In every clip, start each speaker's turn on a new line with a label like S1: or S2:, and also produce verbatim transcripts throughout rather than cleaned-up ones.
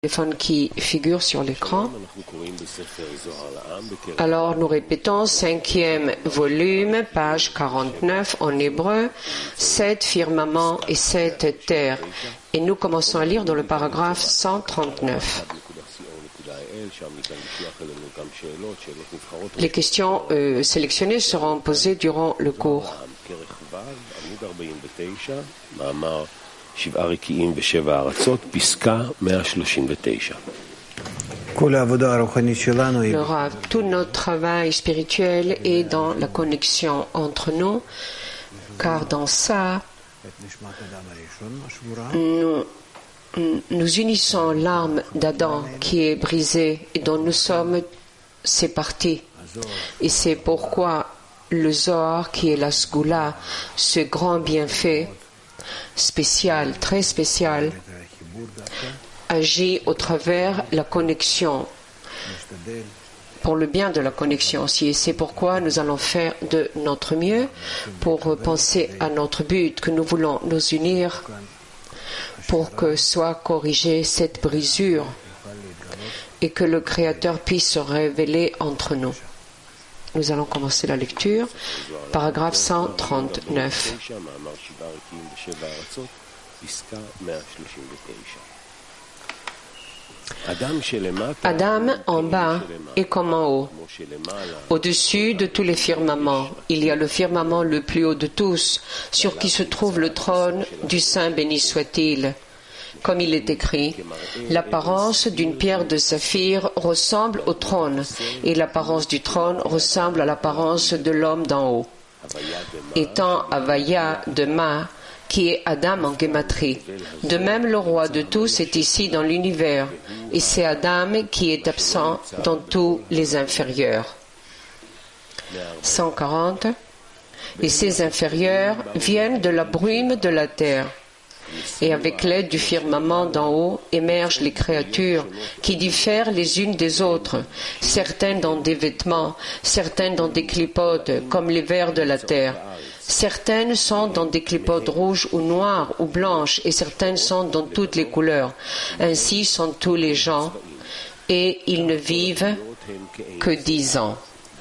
S1: téléphone qui figure sur l'écran. Alors nous répétons, cinquième volume, page quarante-neuf en hébreu, sept firmaments et sept terres. Et nous commençons à lire dans le paragraphe cent trente-neuf. Les questions euh, sélectionnées seront posées durant le cours. Le Rav, tout notre travail spirituel est dans la connexion entre nous, car dans ça, nous, nous unissons l'âme d'Adam qui est brisée et dont nous sommes ses parties. Et c'est pourquoi le Zohar, qui est la Sgoula, ce grand bienfait spécial, très spécial, agit au travers la connexion, pour le bien de la connexion aussi. Et c'est pourquoi nous allons faire de notre mieux pour penser à notre but, que nous voulons nous unir pour que soit corrigée cette brisure et que le Créateur puisse se révéler entre nous. Nous allons commencer la lecture, paragraphe cent trente-neuf. Adam en bas est comme en haut. Au-dessus de tous les firmaments, il y a le firmament le plus haut de tous, sur qui se trouve le trône du Saint béni soit-il. Comme il est écrit, l'apparence d'une pierre de saphir ressemble au trône, et l'apparence du trône ressemble à l'apparence de l'homme d'en haut. Étant Havaya de Ma, qui est Adam en Gématrie. De même, le roi de tous est ici dans l'univers, et c'est Adam qui est absent dans tous les inférieurs. cent quarante. Et ces inférieurs viennent de la brume de la terre. Et avec l'aide du firmament d'en haut émergent les créatures qui diffèrent les unes des autres, certaines dans des vêtements, certaines dans des clipotes, comme les vers de la terre. Certaines sont dans des clipotes rouges ou noires ou blanches, et certaines sont dans toutes les couleurs. Ainsi sont tous les gens, et ils ne vivent que dix ans.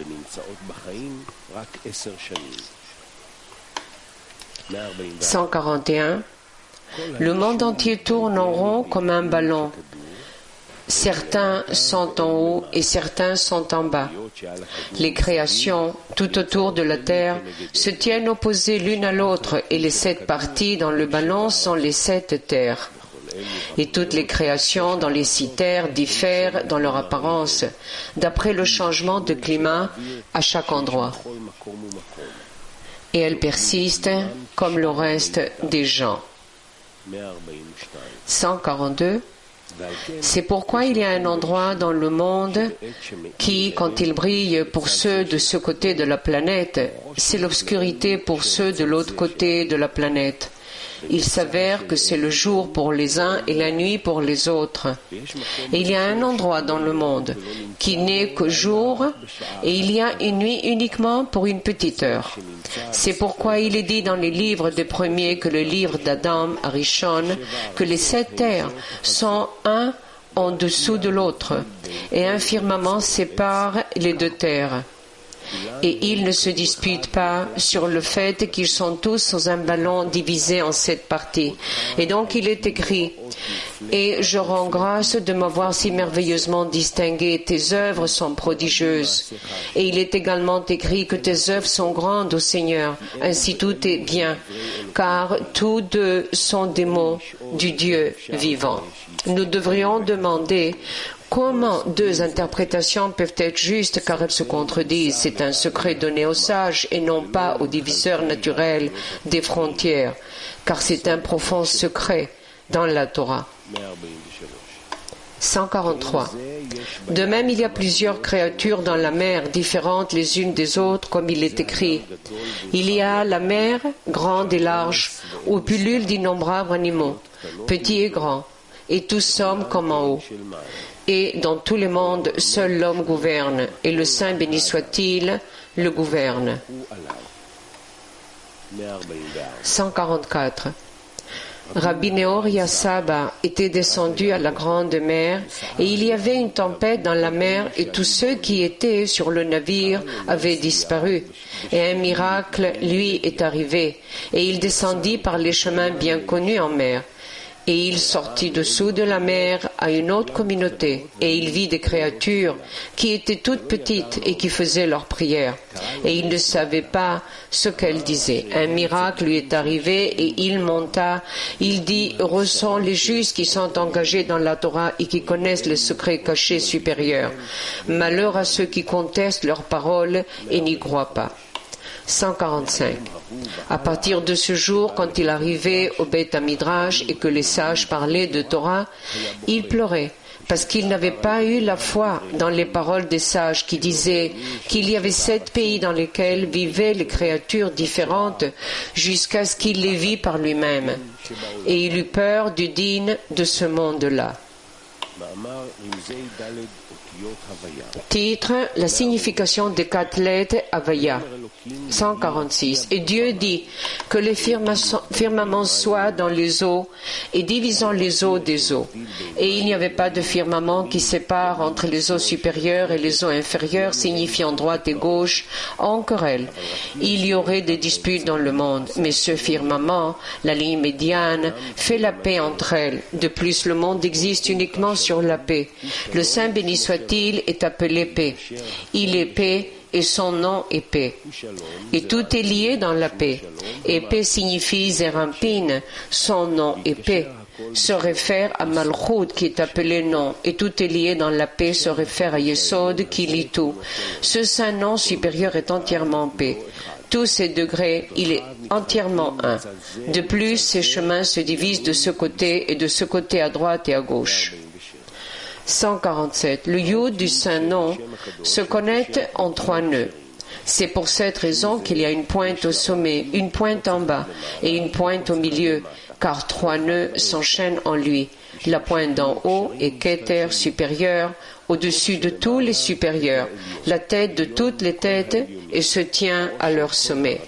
S1: cent quarante et un. Le monde entier tourne en rond comme un ballon. Certains sont en haut et certains sont en bas. Les créations tout autour de la terre se tiennent opposées l'une à l'autre, et les sept parties dans le ballon sont les sept terres. Et toutes les créations dans les six terres diffèrent dans leur apparence, d'après le changement de climat à chaque endroit. Et elles persistent comme le reste des gens. cent quarante-deux. C'est pourquoi il y a un endroit dans le monde qui, quand il brille pour ceux de ce côté de la planète, c'est l'obscurité pour ceux de l'autre côté de la planète. Il s'avère que c'est le jour pour les uns et la nuit pour les autres. Et il y a un endroit dans le monde qui n'est qu'au jour, et il y a une nuit uniquement pour une petite heure. C'est pourquoi il est dit dans les livres des premiers que le livre d'Adam, Arishon, que les sept terres sont un en dessous de l'autre, et un firmament sépare les deux terres. Et ils ne se disputent pas sur le fait qu'ils sont tous dans un ballon divisé en sept parties. Et donc il est écrit, « Et je rends grâce de m'avoir si merveilleusement distingué, tes œuvres sont prodigieuses. » Et il est également écrit que tes œuvres sont grandes, ô Seigneur, ainsi tout est bien, car tous deux sont des mots du Dieu vivant. Nous devrions demander comment deux interprétations peuvent être justes, car elles se contredisent. C'est un secret donné aux sages et non pas aux diviseurs naturels des frontières, car c'est un profond secret dans la Torah. cent quarante-trois. De même, il y a plusieurs créatures dans la mer, différentes les unes des autres, comme il est écrit. Il y a la mer, grande et large, où pullulent d'innombrables animaux, petits et grands, et tous sommes comme en haut. Et dans tous les mondes, seul l'homme gouverne, et le Saint béni soit-il le gouverne. cent quarante-quatre. Rabbi Nehoria Saba était descendu à la grande mer et il y avait une tempête dans la mer et tous ceux qui étaient sur le navire avaient disparu. Et un miracle lui est arrivé et il descendit par les chemins bien connus en mer. Et il sortit dessous de la mer à une autre communauté, et il vit des créatures qui étaient toutes petites et qui faisaient leurs prières. Et il ne savait pas ce qu'elles disaient. Un miracle lui est arrivé et il monta. Il dit, heureux sont les justes qui sont engagés dans la Torah et qui connaissent les secrets cachés supérieurs. Malheur à ceux qui contestent leurs paroles et n'y croient pas. cent quarante-cinq. À partir de ce jour, quand il arrivait au Beth Midrash et que les sages parlaient de Torah, il pleurait parce qu'il n'avait pas eu la foi dans les paroles des sages qui disaient qu'il y avait sept pays dans lesquels vivaient les créatures différentes jusqu'à ce qu'il les vit par lui-même. Et il eut peur du din de ce monde-là. Titre, la signification des quatre lettres Havaya. cent quarante-six. Et Dieu dit que les firmaments soient dans les eaux et divisant les eaux des eaux. Et il n'y avait pas de firmament qui sépare entre les eaux supérieures et les eaux inférieures, signifiant droite et gauche, en querelle. Il y aurait des disputes dans le monde, mais ce firmament, la ligne médiane, fait la paix entre elles. De plus, le monde existe uniquement sur la paix. Le Saint béni soit-il est appelé paix. Il est paix et son nom est paix. Et tout est lié dans la paix. Et paix signifie Zerampin, son nom est paix. Se réfère à Malchut qui est appelé nom. Et tout est lié dans la paix se réfère à Yesod qui lit tout. Ce saint nom supérieur est entièrement paix. Tous ces degrés, il est entièrement un. De plus, ces chemins se divisent de ce côté et de ce côté à droite et à gauche. cent quarante-sept. Le Yud du Saint-Nom se connecte en trois nœuds. C'est pour cette raison qu'il y a une pointe au sommet, une pointe en bas et une pointe au milieu, car trois nœuds s'enchaînent en lui. La pointe d'en haut est Keter supérieur, au-dessus de tous les supérieurs, la tête de toutes les têtes et se tient à leur sommet.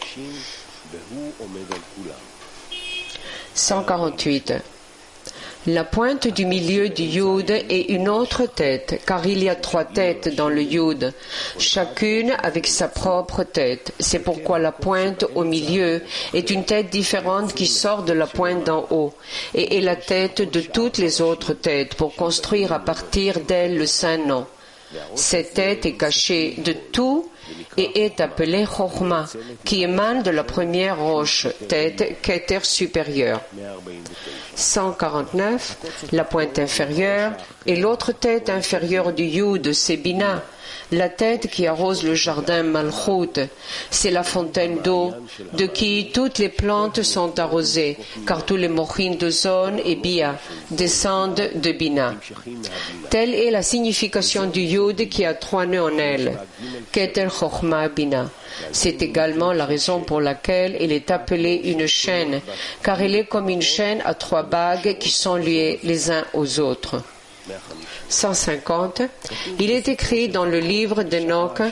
S1: cent quarante-huit. La pointe du milieu du Yud est une autre tête, car il y a trois têtes dans le Yud, chacune avec sa propre tête. C'est pourquoi la pointe au milieu est une tête différente qui sort de la pointe d'en haut, et est la tête de toutes les autres têtes, pour construire à partir d'elle le saint nom. Cette tête est cachée de tout et est appelée Chokhmah, qui émane de la première roche, tête Keter supérieure. cent quarante-neuf. La pointe inférieure et l'autre tête inférieure du Yud, c'est Bina, la tête qui arrose le jardin Malchut. C'est la fontaine d'eau de qui toutes les plantes sont arrosées, car tous les mochines de zone et Bia descendent de Bina. Telle est la signification du Yud qui a trois nœuds en elle, Keter Chokhmah Bina. C'est également la raison pour laquelle elle est appelée une chaîne, car elle est comme une chaîne à trois bagues qui sont liées les uns aux autres. cent cinquante. Il est écrit dans le livre d'Enoch,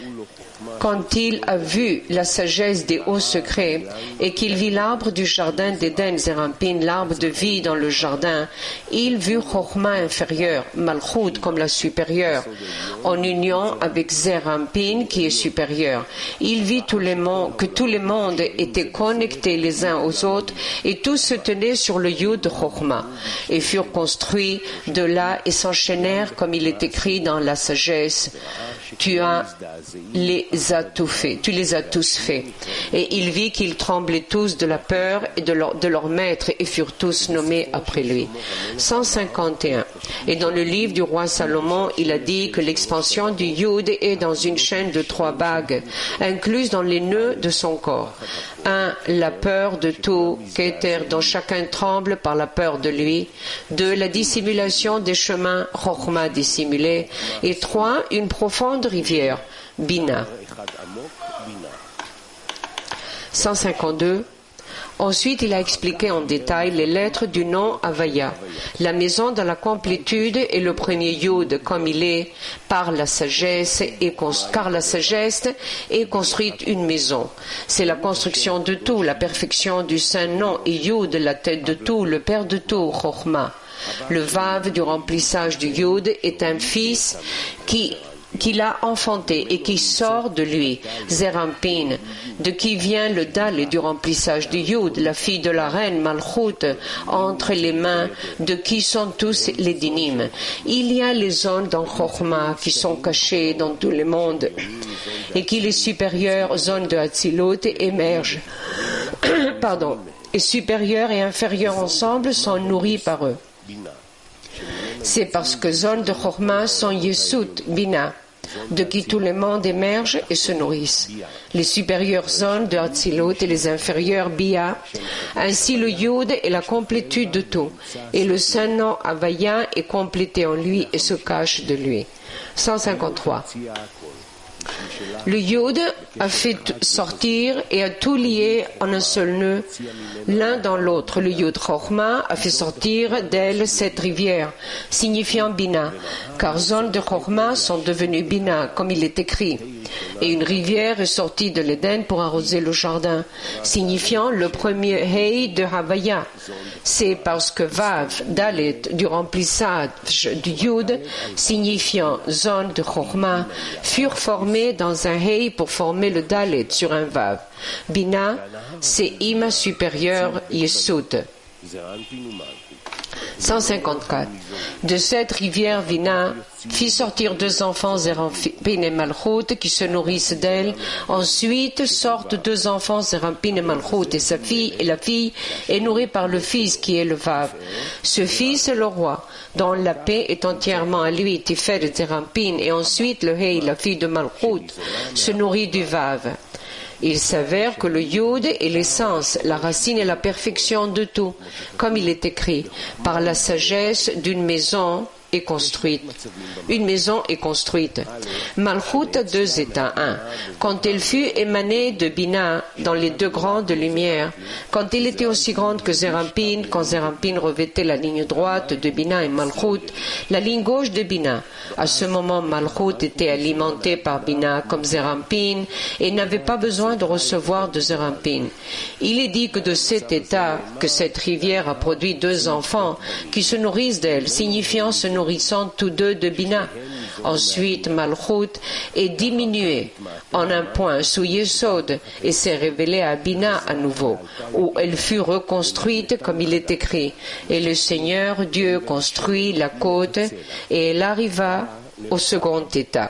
S1: quand il a vu la sagesse des hauts secrets et qu'il vit l'arbre du jardin d'Éden, Zerampin, l'arbre de vie dans le jardin, il vit Chokhmah inférieure, Malchut comme la supérieure, en union avec Zerampin qui est supérieure. Il vit tous les mondes, que tous les mondes étaient connectés les uns aux autres et tous se tenaient sur le Yud de Chokhmah et furent construits de là et s'enchaînèrent comme il est écrit dans la sagesse. Tu as les as tous faits, tu les as tous faits. Et il vit qu'ils tremblaient tous de la peur et de leur, de leur maître et furent tous nommés après lui. cent cinquante et un. Et dans le livre du roi Salomon, il a dit que l'expansion du Yud est dans une chaîne de trois bagues, incluse dans les nœuds de son corps. Un, la peur de tout, Keter, dont chacun tremble par la peur de lui. Deux, la dissimulation des chemins, Chokhmah dissimulé. Et trois, une profonde rivière, Bina. cent cinquante-deux. Ensuite, il a expliqué en détail les lettres du nom Havaya. La maison dans la complétude est le premier Yud comme il est par la sagesse et car la sagesse est construite une maison. C'est la construction de tout, la perfection du saint nom et Yud, la tête de tout, le père de tout, Chochma. Le Vav du remplissage du Yud est un fils qui qu'il a enfanté et qui sort de lui, Zerampin, de qui vient le Dalet du remplissage du Yud, la fille de la reine Malchut, entre les mains de qui sont tous les dinim. Il y a les zones dans Chochma qui sont cachées dans tout le monde et qui les supérieures zones de Hatzilut émergent. Pardon. Et supérieurs et inférieurs ensemble sont nourris par eux. C'est parce que zones de Chochma sont Yesut, Bina, de qui tout le monde émerge et se nourrissent. Les supérieures zones de Hatzilut et les inférieures Bia, ainsi le Yud est la complétude de tout, et le saint nom Havaya est complété en lui et se cache de lui. cent cinquante-trois. Le Yud a fait sortir et a tout lié en un seul nœud, l'un dans l'autre. Le Yud Chochma a fait sortir d'elle cette rivière, signifiant Bina, car zones de Chochma sont devenues Bina, comme il est écrit. Et une rivière est sortie de l'Éden pour arroser le jardin, signifiant le premier Hei de Havaya. C'est parce que Vav, Dalet, du remplissage du Yud, signifiant zone de Chochma, furent formés dans un Hei pour former le Dalet sur un Vav. Bina, c'est Ima supérieur Yesud. cent cinquante-quatre. De cette rivière Vina fit sortir deux enfants Zerampin et Malchut qui se nourrissent d'elle. Ensuite sortent deux enfants Zerampin et Malchut et sa fille, et la fille est nourrie par le fils qui est le Vav. Ce fils est le roi, dont la paix est entièrement à lui, Tiferet Zerampin, et ensuite le Hei, la fille de Malchut, se nourrit du Vav. Il s'avère que le Yud est l'essence, la racine et la perfection de tout, comme il est écrit, par la sagesse d'une maison est construite. Une maison est construite. Malchut a deux états. Un, quand elle fut émanée de Bina dans les deux grandes lumières, quand elle était aussi grande que Zerampin, quand Zerampin revêtait la ligne droite de Bina et Malchut, la ligne gauche de Bina. À ce moment, Malchut était alimentée par Bina comme Zerampin et n'avait pas besoin de recevoir de Zerampin. Il est dit que de cet état, que cette rivière a produit deux enfants qui se nourrissent d'elle, signifiant se nourrissant tous deux de Bina. Ensuite, Malchut est diminuée en un point sous Yesod et s'est révélée à Bina à nouveau, où elle fut reconstruite comme il est écrit. Et le Seigneur Dieu construit la côte et elle arriva au second état.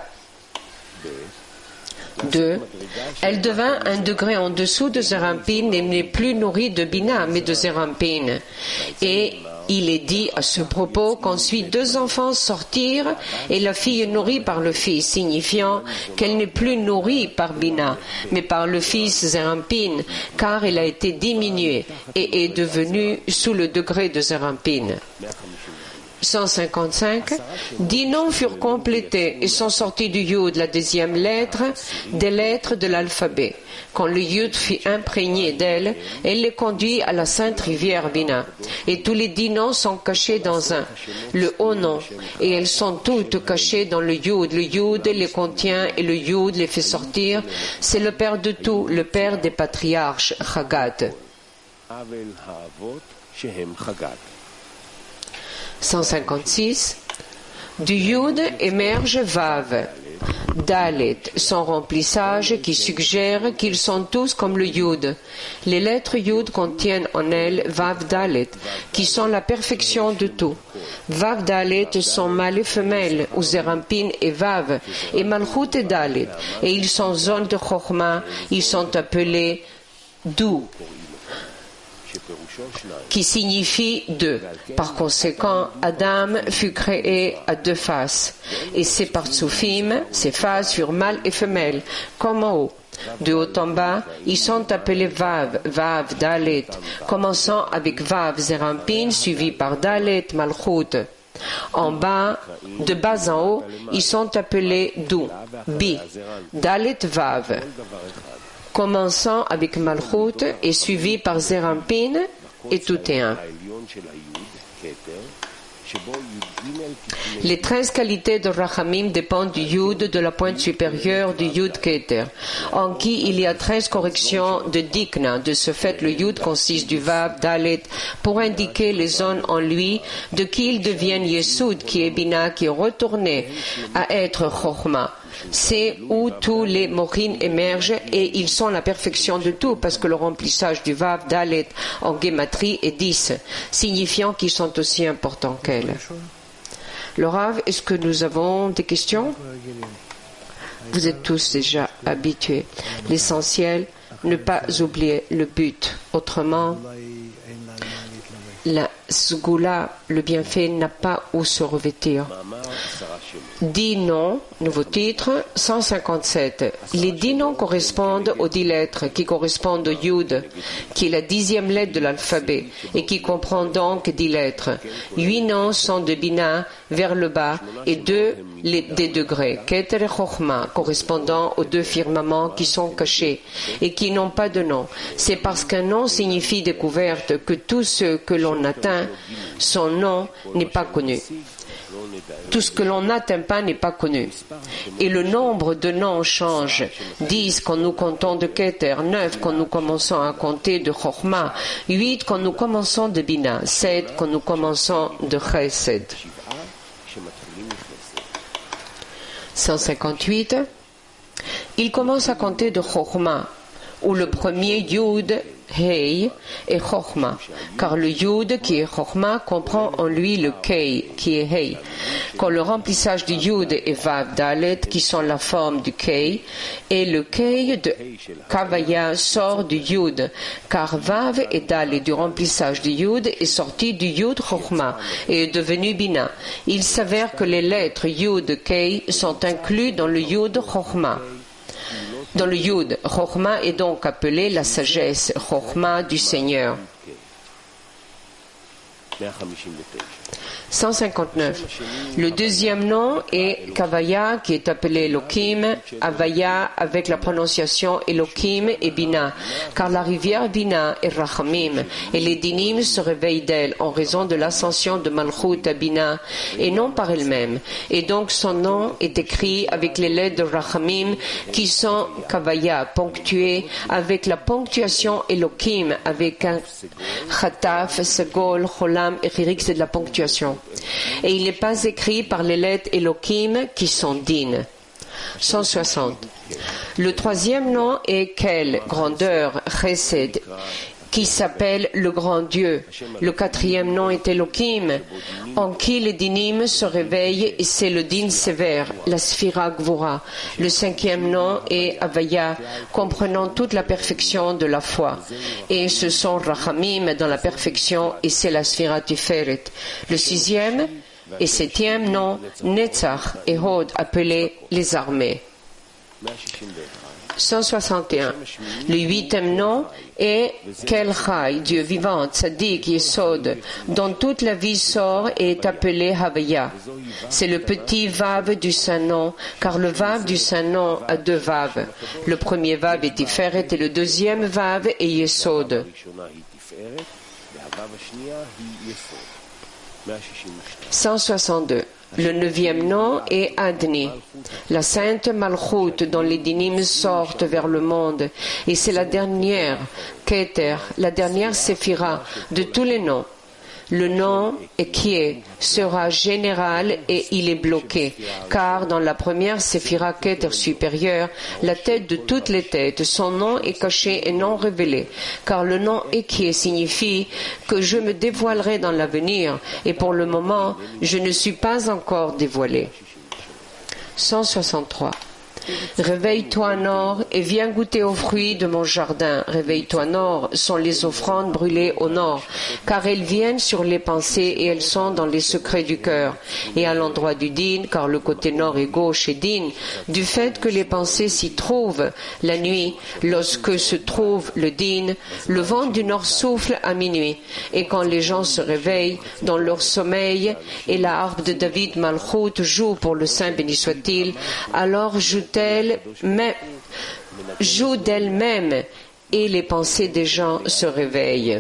S1: deux. Elle devint un degré en dessous de Zerampin et n'est plus nourrie de Bina mais de Zerampin. Et il est dit à ce propos qu'ensuite deux enfants sortirent et la fille est nourrie par le fils, signifiant qu'elle n'est plus nourrie par Bina, mais par le fils Zerampin, car elle a été diminuée et est devenue sous le degré de Zerampin. cent cinquante-cinq. Dix noms furent complétés et sont sortis du Yud, la deuxième lettre, des lettres de l'alphabet. Quand le Yud fut imprégné d'elle, elle les conduit à la sainte rivière Bina. Et tous les dix noms sont cachés dans un, le haut nom, et elles sont toutes cachées dans le Yud. Le Yud les contient et le Yud les fait sortir. C'est le père de tout, le père des patriarches, Chagat. cent cinquante-six. Du Yud émerge Vav, Dalet, son remplissage qui suggère qu'ils sont tous comme le Yud. Les lettres Yud contiennent en elles Vav Dalet, qui sont la perfection de tout. Vav Dalet sont mâle et femelle, ou Zerampin et Vav, et Malchut et Dalet, et ils sont zones de Chochma, ils sont appelés Dou, qui signifie deux. Par conséquent, Adam fut créé à deux faces, et ses partsoufim, ses faces furent mâles et femelles, comme en haut. De haut en bas, ils sont appelés Vav, Vav, Dalet, commençant avec Vav, Zerampin, suivi par Dalet, Malchut. En bas, de bas en haut, ils sont appelés Dou, Bi, Dalet, Vav. commençant avec Malchut et suivi par Zerampin, et tout est un. Les treize qualités de Rachamim dépendent du Yud de la pointe supérieure du Yud Keter, en qui il y a treize corrections de Dikna. De ce fait, le Yud consiste du Vav, Dalet, pour indiquer les zones en lui de qui ils deviennent Yesud, qui est Bina, qui est retourné à être Chochma. C'est où tous les Morin émergent et ils sont la perfection de tout parce que le remplissage du Vav, Dalet en Gematrie est dix, signifiant qu'ils sont aussi importants qu'elle. Le Rav, est-ce que nous avons des questions? Vous êtes tous déjà habitués. L'essentiel, ne pas oublier le but. Autrement, la Sgoula, le bienfait, n'a pas où se revêtir. Dix noms, nouveau titre, cent cinquante-sept. Les dix noms correspondent aux dix lettres, qui correspondent au Yud, qui est la dixième lettre de l'alphabet, et qui comprend donc dix lettres. Huit noms sont de Bina vers le bas, et deux les, des degrés, Keter et Chochma, correspondant aux deux firmaments qui sont cachés, et qui n'ont pas de nom. C'est parce qu'un nom signifie découverte que tout ce que l'on atteint, son nom n'est pas connu. Tout ce que l'on n'atteint pas n'est pas connu. Et le nombre de noms change. Dix quand nous comptons de Keter, neuf quand nous commençons à compter de Chochma, huit quand nous commençons de Bina, sept quand nous commençons de Chesed. cent cinquante-huit. Il commence à compter de Chochma, où le premier Yud, Hei, est Chochma, car le Yud qui est Chochma comprend en lui le Kei qui est Hei. Quand le remplissage du Yud est Vav Dalet qui sont la forme du Kei, et le Kei de Kavaya sort du Yud, car Vav et Dalet du remplissage du Yud est sorti du Yud Chochma et est devenu Bina. Il s'avère que les lettres Yud Kei sont inclus dans le Yud Chochma. Dans le Yud, Chochma est donc appelée la sagesse, Chochma du Seigneur. cent cinquante-neuf. Le deuxième nom est Kavaya, qui est appelé Elohim, Avaya avec la prononciation Elohim et Bina, car la rivière Bina est Rachamim, et les dinim se réveillent d'elle en raison de l'ascension de Malchut à Bina, et non par elle-même. Et donc son nom est écrit avec les lettres de Rachamim, qui sont Kavaya, ponctuées avec la ponctuation Elohim, avec un Chataf, Segol, Cholam et Chirik, c'est de la ponctuation. Et il n'est pas écrit par les lettres Elohim qui sont Din. cent soixante. Le troisième nom est Kel, grandeur, Chesed, qui s'appelle le grand Dieu. Le quatrième nom est Elohim, en qui les dinim se réveillent, et c'est le din sévère, la sphira gvura. Le cinquième nom est Avaya, comprenant toute la perfection de la foi. Et ce sont Rachamim dans la perfection, et c'est la sphira tiferet. Le sixième et septième nom, Netzach et Hod, appelés les armées. cent soixante et un. Le huitième nom est Kel Chai, Dieu vivant, Tzadik, Yesod, dont toute la vie sort et est appelé Havaya. C'est le petit Vav du Saint-Nom, car le Vav du Saint-Nom a deux Vav. Le premier Vav est Tiferet et le deuxième Vav est Yesod. cent soixante-deux. Le neuvième nom est Adni, la sainte Malchut dont les dinim sortent vers le monde, et c'est la dernière, Keter, la dernière séphira de tous les noms. Le nom qui est sera général et il est bloqué, car dans la première séphira Keter supérieure, la tête de toutes les têtes, son nom est caché et non révélé, car le nom Ekie signifie que je me dévoilerai dans l'avenir, et pour le moment, je ne suis pas encore dévoilé. cent soixante-trois. Réveille-toi, Nord, et viens goûter aux fruits de mon jardin. Réveille-toi, Nord, sont les offrandes brûlées au nord, car elles viennent sur les pensées et elles sont dans les secrets du cœur. Et à l'endroit du din, car le côté nord et gauche est din, du fait que les pensées s'y trouvent la nuit, lorsque se trouve le din, le vent du nord souffle à minuit. Et quand les gens se réveillent dans leur sommeil, et la harpe de David Malchut joue pour le Saint béni soit-il, alors joue-t-elle, mais joue d'elle-même et les pensées des gens se réveillent.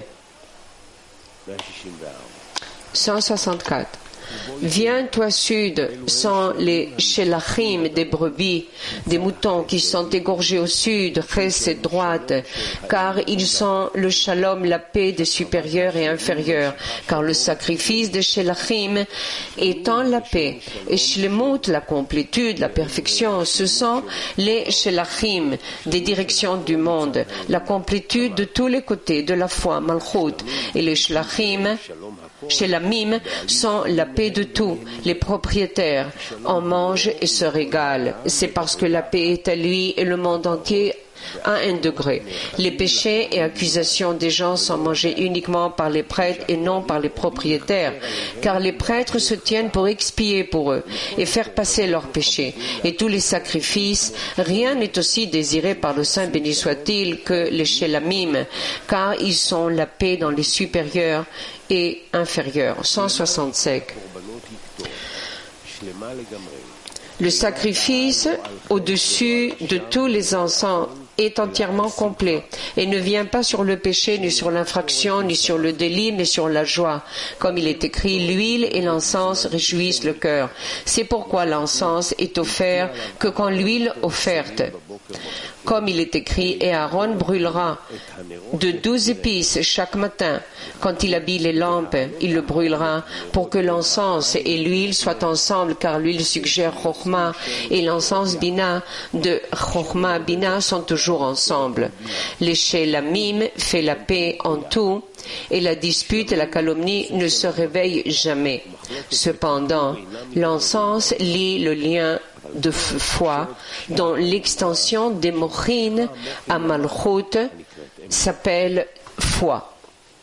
S1: cent soixante-quatre. Viens, toi sud, sans les shélachim des brebis, des moutons qui sont égorgés au sud, chesed droite, car ils sont le shalom, la paix des supérieurs et inférieurs, car le sacrifice des shélachim étant la paix, et shlemut, la complétude, la perfection, ce sont les shélachim des directions du monde, la complétude de tous les côtés, de la foi, malchut, et les shlachim, Shelamim sont la paix de tout. Les propriétaires en mangent et se régalent. C'est parce que la paix est à lui et le monde entier à un degré. Les péchés et accusations des gens sont mangés uniquement par les prêtres et non par les propriétaires, car les prêtres se tiennent pour expier pour eux et faire passer leurs péchés. Et tous les sacrifices, rien n'est aussi désiré par le Saint béni soit-il que les Shelamim, car ils sont la paix dans les supérieurs et inférieurs. cent soixante-cinq. Le sacrifice au-dessus de tous les encens est entièrement complet et ne vient pas sur le péché, ni sur l'infraction, ni sur le délit, mais sur la joie. Comme il est écrit, l'huile et l'encens réjouissent le cœur. C'est pourquoi l'encens est offert que quand l'huile offerte. Comme il est écrit, et Aaron brûlera de douze épices chaque matin. Quand il habille les lampes, il le brûlera pour que l'encens et l'huile soient ensemble, car l'huile suggère Chokhmah et l'encens Bina de Chokhmah Bina sont toujours ensemble. Les Shelamim fait la paix en tout et la dispute et la calomnie ne se réveillent jamais. Cependant, l'encens lie le lien de foi dont l'extension des mochines à Malchut s'appelle foi.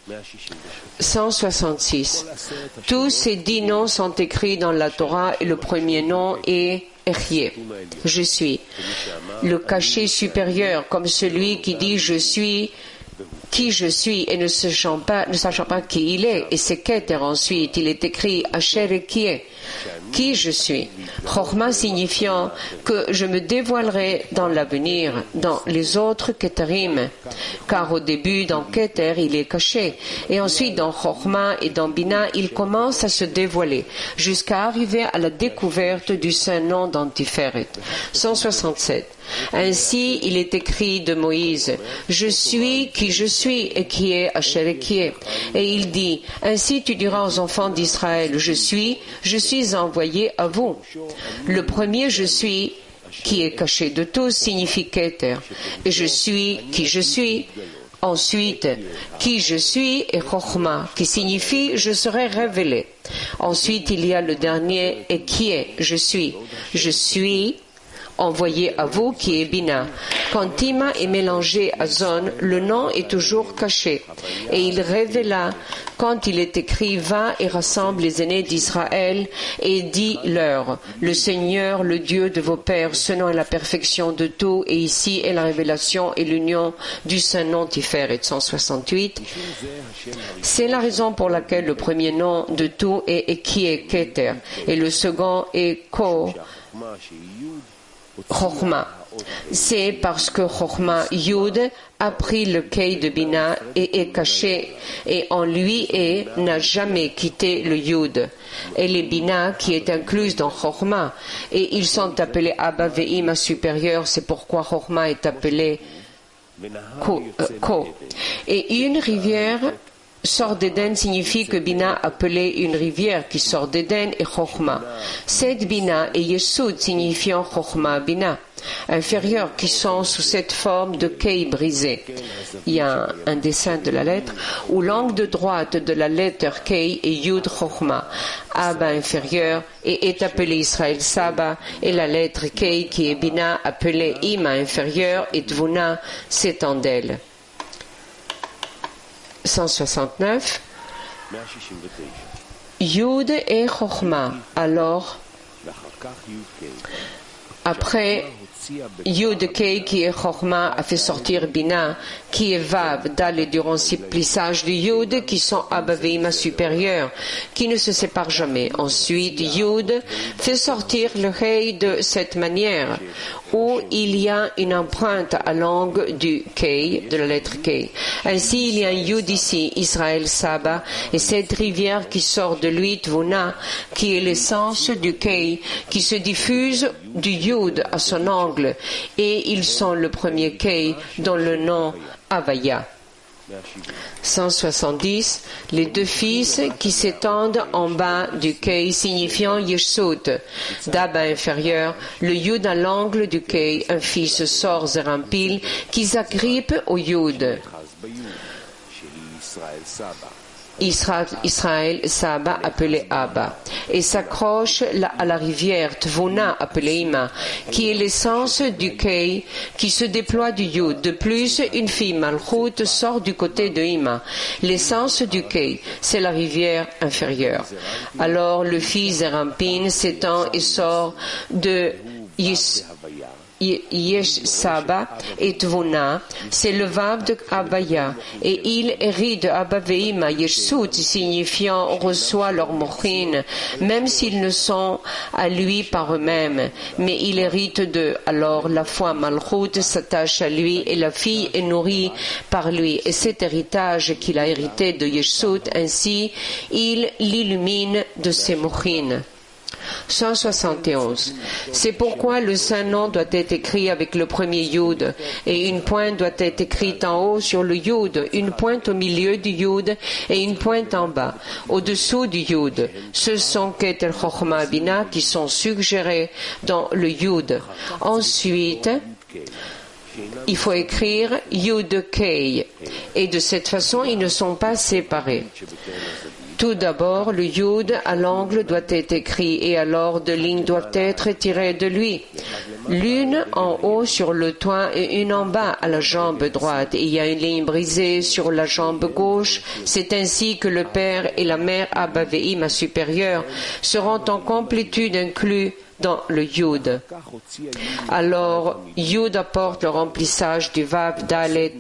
S1: cent soixante-six. Tous ces dix noms sont écrits dans la Torah et le premier nom est Ehyeh. Je suis. Le cachet supérieur, comme celui qui dit je suis qui je suis et ne sachant pas, ne sachant pas qui il est, et c'est Keter ensuite, il est écrit Asher Ehyeh, qui je suis. Chokhmah signifiant que je me dévoilerai dans l'avenir, dans les autres Keterim, car au début dans Keter il est caché, et ensuite dans Chokhmah et dans Bina il commence à se dévoiler, jusqu'à arriver à la découverte du saint nom d'Antiferet. cent soixante-sept. Ainsi, il est écrit de Moïse, « Je suis qui je suis et qui est Asher Ehyeh. » Et il dit, « Ainsi tu diras aux enfants d'Israël, « Je suis, je suis envoyé à vous. » Le premier « Je suis » qui est caché de tous signifie Keter. Et « Je suis qui je suis » ensuite, qui je suis est Chokhmah, qui signifie je serai révélé. Ensuite, il y a le dernier et qui est je suis. Je suis envoyé à vous qui est Bina. Quand Tima est mélangé à Zon, le nom est toujours caché. Et il révéla quand il est écrit va et rassemble les aînés d'Israël et dit-leur, le Seigneur, le Dieu de vos pères, ce nom est la perfection de tout et ici est la révélation et l'union du saint nom Tiferet. cent soixante-huit. C'est la raison pour laquelle le premier nom de tout est qui est Keter et le second est Ko Chokhmah. C'est parce que Chokhmah Yud a pris le Kei de Bina et est caché et en lui et n'a jamais quitté le Yud. Et les Bina qui est incluse dans Chokhmah et ils sont appelés Abba Ve'ima supérieur, c'est pourquoi Chokhmah est appelé Ko, euh, Ko. Et une rivière sort d'Éden signifie que Bina appelait une rivière qui sort d'Éden et Chokhmah. Cette Bina et Yesud signifiant Chokhmah Bina, inférieurs qui sont sous cette forme de Kei brisé. Il y a un, un dessin de la lettre où l'angle de droite de la lettre Kei est Yud Chokhmah. Abba inférieur et est appelé Israël Saba et la lettre Kei qui est Bina appelée Ima inférieur et Tvuna s'étend d'elle. cent soixante-neuf. Yud et Chokhmah. Alors, après Yud Kei qui est Chokhmah a fait sortir Bina qui est Vav, Dal et durant six plissages de Yud qui sont Abba Ve'ima supérieur qui ne se séparent jamais. Ensuite Yud fait sortir le Hei de cette manière où il y a une empreinte à l'angle du K, de la lettre K. Ainsi, il y a un Yud ici, Israël Saba, et cette rivière qui sort de lui, Tvuna, qui est l'essence du K, qui se diffuse du Yud à son angle, et ils sont le premier K dans le nom Havaya. cent soixante-dix, les deux fils qui s'étendent en bas du K signifiant Yeshut, d'Abba inférieur, le Yud à l'angle du K, un fils sort Zerampil qui s'agrippe au Yud. Israël, Israël Saba appelé Abba et s'accroche à la rivière Tvuna appelée Ima qui est l'essence du K qui se déploie du Yud. De plus, une fille Malchut sort du côté de Ima. L'essence du K, c'est la rivière inférieure. Alors le fils Zerampin s'étend et sort de Yis Yesh Saba et Tvuna, c'est le Vav de Havaya, et il hérite de Abba Veima Yeshut, signifiant reçoit leur mochin, même s'ils ne sont à lui par eux-mêmes, mais il hérite d'eux. Alors la foi Malchut s'attache à lui et la fille est nourrie par lui, et cet héritage qu'il a hérité de Yeshut, ainsi il l'illumine de ses mochin. cent soixante et onze. C'est pourquoi le Saint-Nom doit être écrit avec le premier Yud, et une pointe doit être écrite en haut sur le Yud, une pointe au milieu du Yud et une pointe en bas, au-dessous du Yud. Ce sont Keter Chochma Bina qui sont suggérés dans le Yud. Ensuite, il faut écrire Yud Kei, et de cette façon, ils ne sont pas séparés. Tout d'abord, le Yud à l'angle doit être écrit et alors deux lignes doivent être tirées de lui. L'une en haut sur le toit et une en bas à la jambe droite. Et il y a une ligne brisée sur la jambe gauche. C'est ainsi que le père et la mère Abba Veima supérieure seront en complétude inclus dans le Yud. Alors, Yud apporte le remplissage du Vav Dalet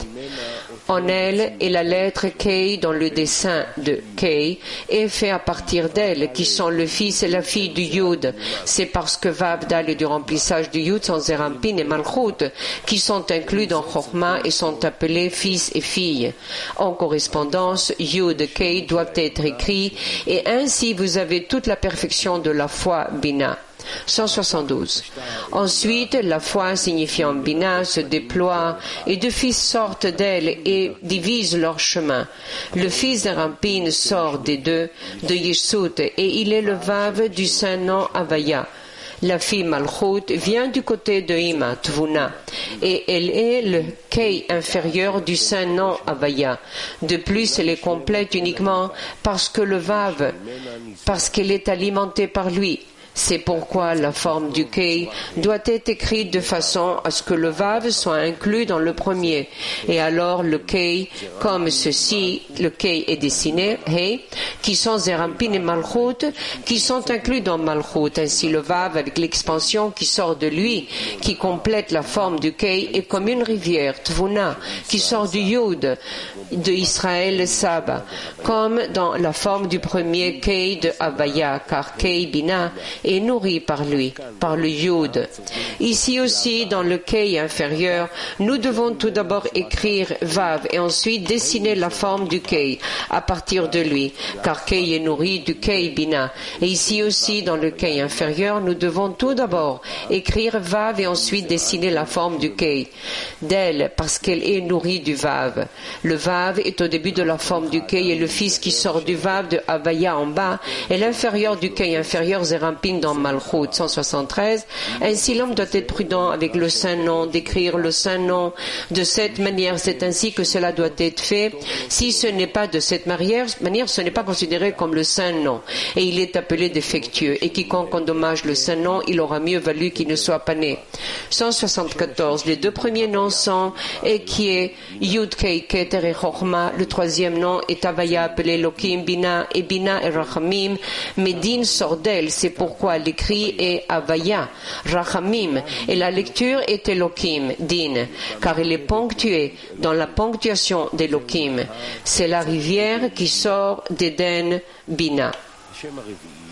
S1: en elle et la lettre K dans le dessin de K est fait à partir d'elle, qui sont le fils et la fille du Yud. C'est parce que Vav Dalet du remplissage du Yud sont Zerampin et Malchut, qui sont inclus dans Chochma et sont appelés fils et filles. En correspondance, Yud K doivent être écrits et ainsi vous avez toute la perfection de la foi Bina. cent soixante-douze. Ensuite, la foi signifiant Bina se déploie et deux fils sortent d'elle et divisent leur chemin. Le fils de Rampin sort des deux, de Yeshut, et il est le Vav du Saint-Nom Havaya. La fille Malchut vient du côté de Ima, Tvuna, et elle est le K inférieur du Saint-Nom Havaya. De plus, elle est complète uniquement parce que le Vav, parce qu'elle est alimentée par lui. C'est pourquoi la forme du K doit être écrite de façon à ce que le Vav soit inclus dans le premier. Et alors le K, comme ceci, le K est dessiné, He, qui sont Zerampin et Malchut, qui sont inclus dans Malchut. Ainsi le Vav, avec l'expansion qui sort de lui, qui complète la forme du K, est comme une rivière, Tvuna, qui sort du Yud, de Israël Saba, comme dans la forme du premier K de Havaya, car K Bina est nourri par lui, par le Yud. Ici aussi, dans le K inférieur, nous devons tout d'abord écrire Vav et ensuite dessiner la forme du K à partir de lui, car K est nourri du K Bina. Et ici aussi, dans le K inférieur, nous devons tout d'abord écrire Vav et ensuite dessiner la forme du K d'elle, parce qu'elle est nourrie du Vav. Le Vav est au début de la forme du K et le fils qui sort du Vav de Havaya en bas et l'inférieur du K inférieur Zerampin dans Malchut. Cent soixante-treize. Ainsi l'homme doit être prudent avec le Saint-Nom, d'écrire le Saint-Nom de cette manière. C'est ainsi que cela doit être fait. Si ce n'est pas de cette manière, manière ce n'est pas considéré comme le Saint-Nom et il est appelé défectueux. Et quiconque endommage le Saint-Nom, il aura mieux valu qu'il ne soit pas né. cent soixante-quatorze. Les deux premiers noms sont et qui est Yud Kei Keter et Chochma. Le troisième nom est Havaya appelé Elohim Bina et Bina et Rachamim. Médine sort d'elle. C'est pourquoi l'écrit est Havaya, Rachamim, et la lecture est Elohim, Din, car il est ponctué dans la ponctuation d'Elohim. C'est la rivière qui sort d'Éden, Bina.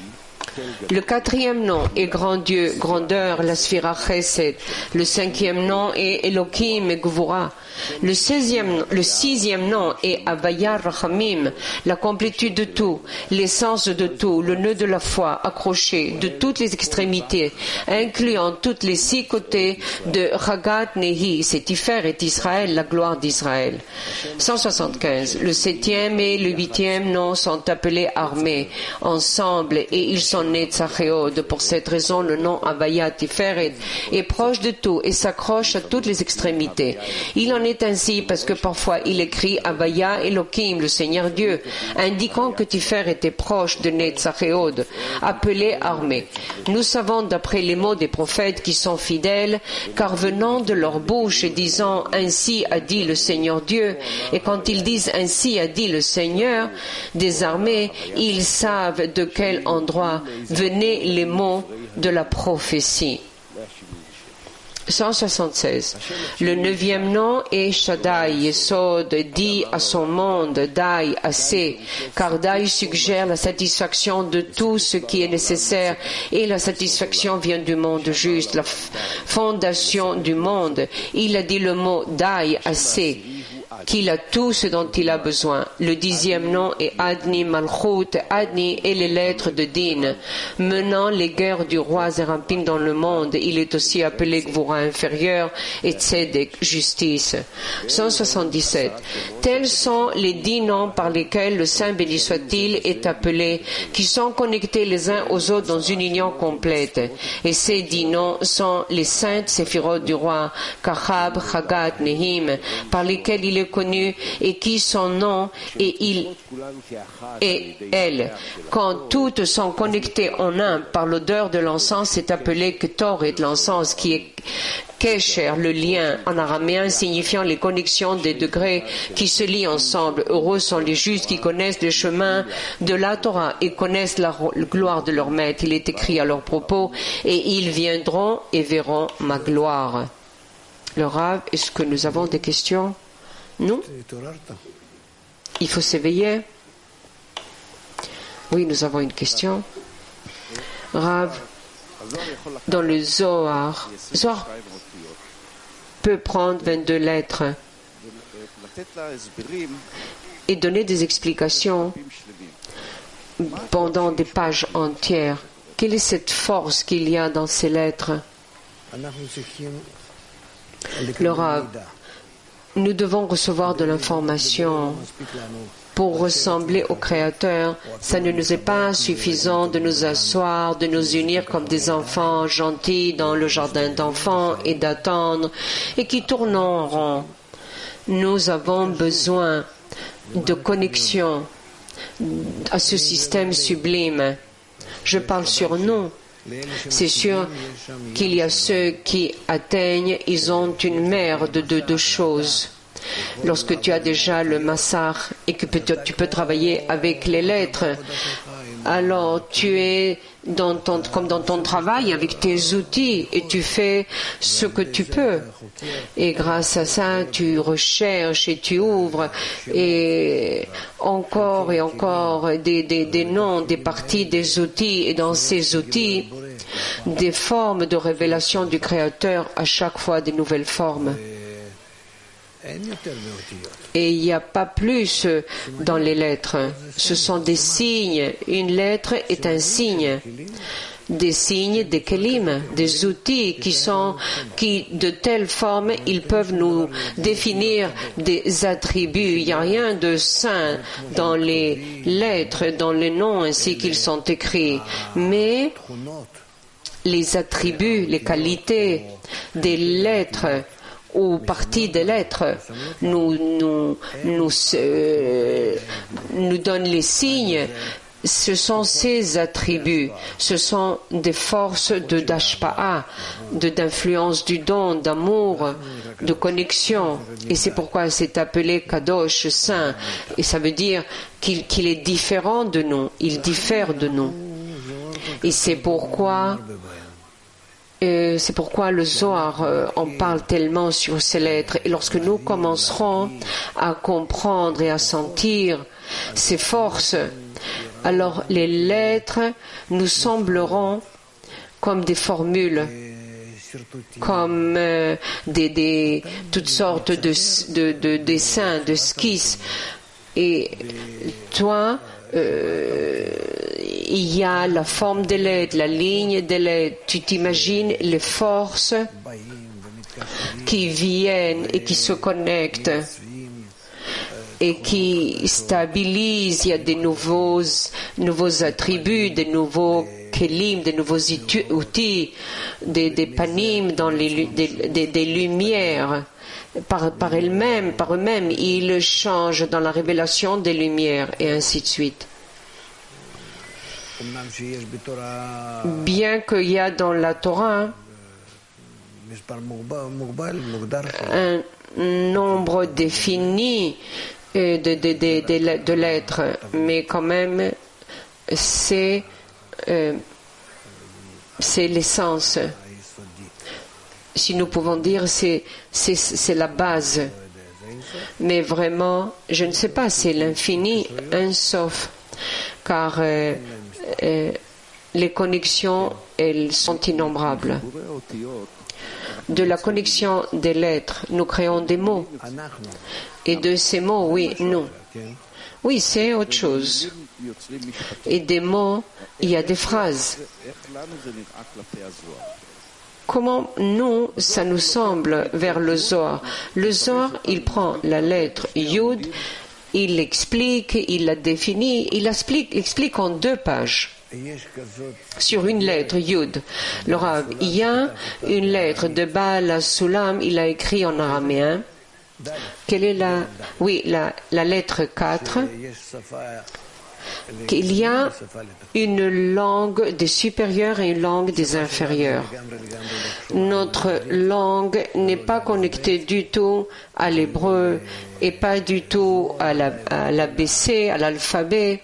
S1: Le quatrième nom est grand Dieu, grandeur, la Sphira Chesed. Le cinquième nom est Elohim et Gvura. Le, seizième, le sixième nom est Havaya Rachamim, la complétude de tout, l'essence de tout, le nœud de la foi, accroché de toutes les extrémités, incluant toutes les six côtés de Chagat Nehi, c'est Tiferet et Israël, la gloire d'Israël. cent soixante-quinze. Le septième et le huitième nom sont appelés armées, ensemble, et ils sont nés Tzachéod. Pour cette raison, le nom Havaya Tiferet est proche de tout et s'accroche à toutes les extrémités. Il en est ainsi parce que parfois il écrit Havaya Elohim, le Seigneur Dieu, indiquant que Tiferet était proche de Netzacheod, appelé armée. Nous savons d'après les mots des prophètes qui sont fidèles, car venant de leur bouche et disant ainsi a dit le Seigneur Dieu, et quand ils disent ainsi a dit le Seigneur des armées, ils savent de quel endroit venaient les mots de la prophétie. cent soixante-seize. Le neuvième nom est Shaddai, Yesod, dit à son monde, Dai, assez, car Dai suggère la satisfaction de tout ce qui est nécessaire et la satisfaction vient du monde juste, la fondation du monde. Il a dit le mot Dai, assez, qu'il a tout ce dont il a besoin. Le dixième nom est Adni Malchut. Adni est les lettres de Din, menant les guerres du roi Zerampin dans le monde. Il est aussi appelé Gvura inférieur et Tzedek, justice. cent soixante-dix-sept. Tels sont les dix noms par lesquels le Saint béni soit-il est appelé, qui sont connectés les uns aux autres dans une union complète. Et ces dix noms sont les saintes séphirotes du roi, Kachab, Chagat, Nehim, par lesquels il est connu et qui son nom et il et elle. Quand toutes sont connectées en un par l'odeur de l'encens, c'est appelé Ketor et de l'encens qui est Kesher, le lien en araméen signifiant les connexions des degrés qui se lient ensemble. Heureux sont les justes qui connaissent le chemin de la Torah et connaissent la gloire de leur maître. Il est écrit à leur propos, et ils viendront et verront ma gloire. Le Rav, est-ce que nous avons des questions? Non? Il faut s'éveiller. Oui, nous avons une question. Rav, dans le Zohar, Zohar peut prendre vingt-deux lettres et donner des explications pendant des pages entières. Quelle est cette force qu'il y a dans ces lettres? Le Rav, nous devons recevoir de l'information pour ressembler au Créateur. Ça ne nous est pas suffisant de nous asseoir, de nous unir comme des enfants gentils dans le jardin d'enfants et d'attendre et qui tournent en rond. Nous avons besoin de connexion à ce système sublime. Je parle sur nous. C'est sûr qu'il y a ceux qui atteignent, ils ont une mer de deux choses. Lorsque tu as déjà le massar et que tu peux travailler avec les lettres, alors tu es dans ton, comme dans ton travail avec tes outils et tu fais ce que tu peux. Et grâce à ça, tu recherches et tu ouvres et encore et encore des, des, des noms, des parties, des outils. Et dans ces outils, des formes de révélation du Créateur, à chaque fois des nouvelles formes. Et il n'y a pas plus dans les lettres. Ce sont des signes. Une lettre est un signe. Des signes, des kelim, des outils qui sont, qui de telle forme, ils peuvent nous définir des attributs. Il n'y a rien de saint dans les lettres, dans les noms ainsi qu'ils sont écrits. Mais les attributs, les qualités des lettres, ou partie des lettres nous, nous, nous, euh, nous donnent les signes. Ce sont ces attributs, ce sont des forces de d'ashpa'a, de d'influence du don, d'amour, de connexion. Et c'est pourquoi c'est appelé Kadosh, saint. Et ça veut dire qu'il, qu'il est différent de nous, il diffère de nous. Et c'est pourquoi Et c'est pourquoi le Zohar euh, en parle tellement sur ces lettres. Et lorsque nous commencerons à comprendre et à sentir ces forces alors les lettres nous sembleront comme des formules, comme euh, des, des, toutes sortes de, de, de dessins, de skisses. Et toi, euh, il y a la forme des lettres, la ligne des lettres. Tu t'imagines les forces qui viennent et qui se connectent et qui stabilisent. Il y a des nouveaux, nouveaux attributs, des nouveaux kelim, des nouveaux outils, des, des panim dans les, des, des, des lumières. Par, par elles-mêmes, par eux-mêmes, ils changent dans la révélation des lumières et ainsi de suite. Bien qu'il y a dans la Torah un nombre défini de, de, de, de, de lettres, mais quand même c'est euh, c'est l'essence. Si nous pouvons dire c'est c'est c'est la base, mais vraiment je ne sais pas, c'est l'infini, un sauf, car euh, euh, les connexions elles sont innombrables. De la connexion des lettres nous créons des mots, et de ces mots, oui, nous, oui, c'est autre chose. Et des mots, il y a des phrases. Comment nous, ça nous semble vers le Zohar. Le Zohar, il prend la lettre Yud, il l'explique, il la définit, il l'explique, explique en deux pages. Sur une lettre Yud. Le Rav, il y a une lettre de Baal HaSulam, il a écrit en araméen. Quelle est la... Oui, la, la lettre quatre. Qu'il y a une langue des supérieurs et une langue des inférieurs. Notre langue n'est pas connectée du tout à l'hébreu et pas du tout à l'A B C, à l'alphabet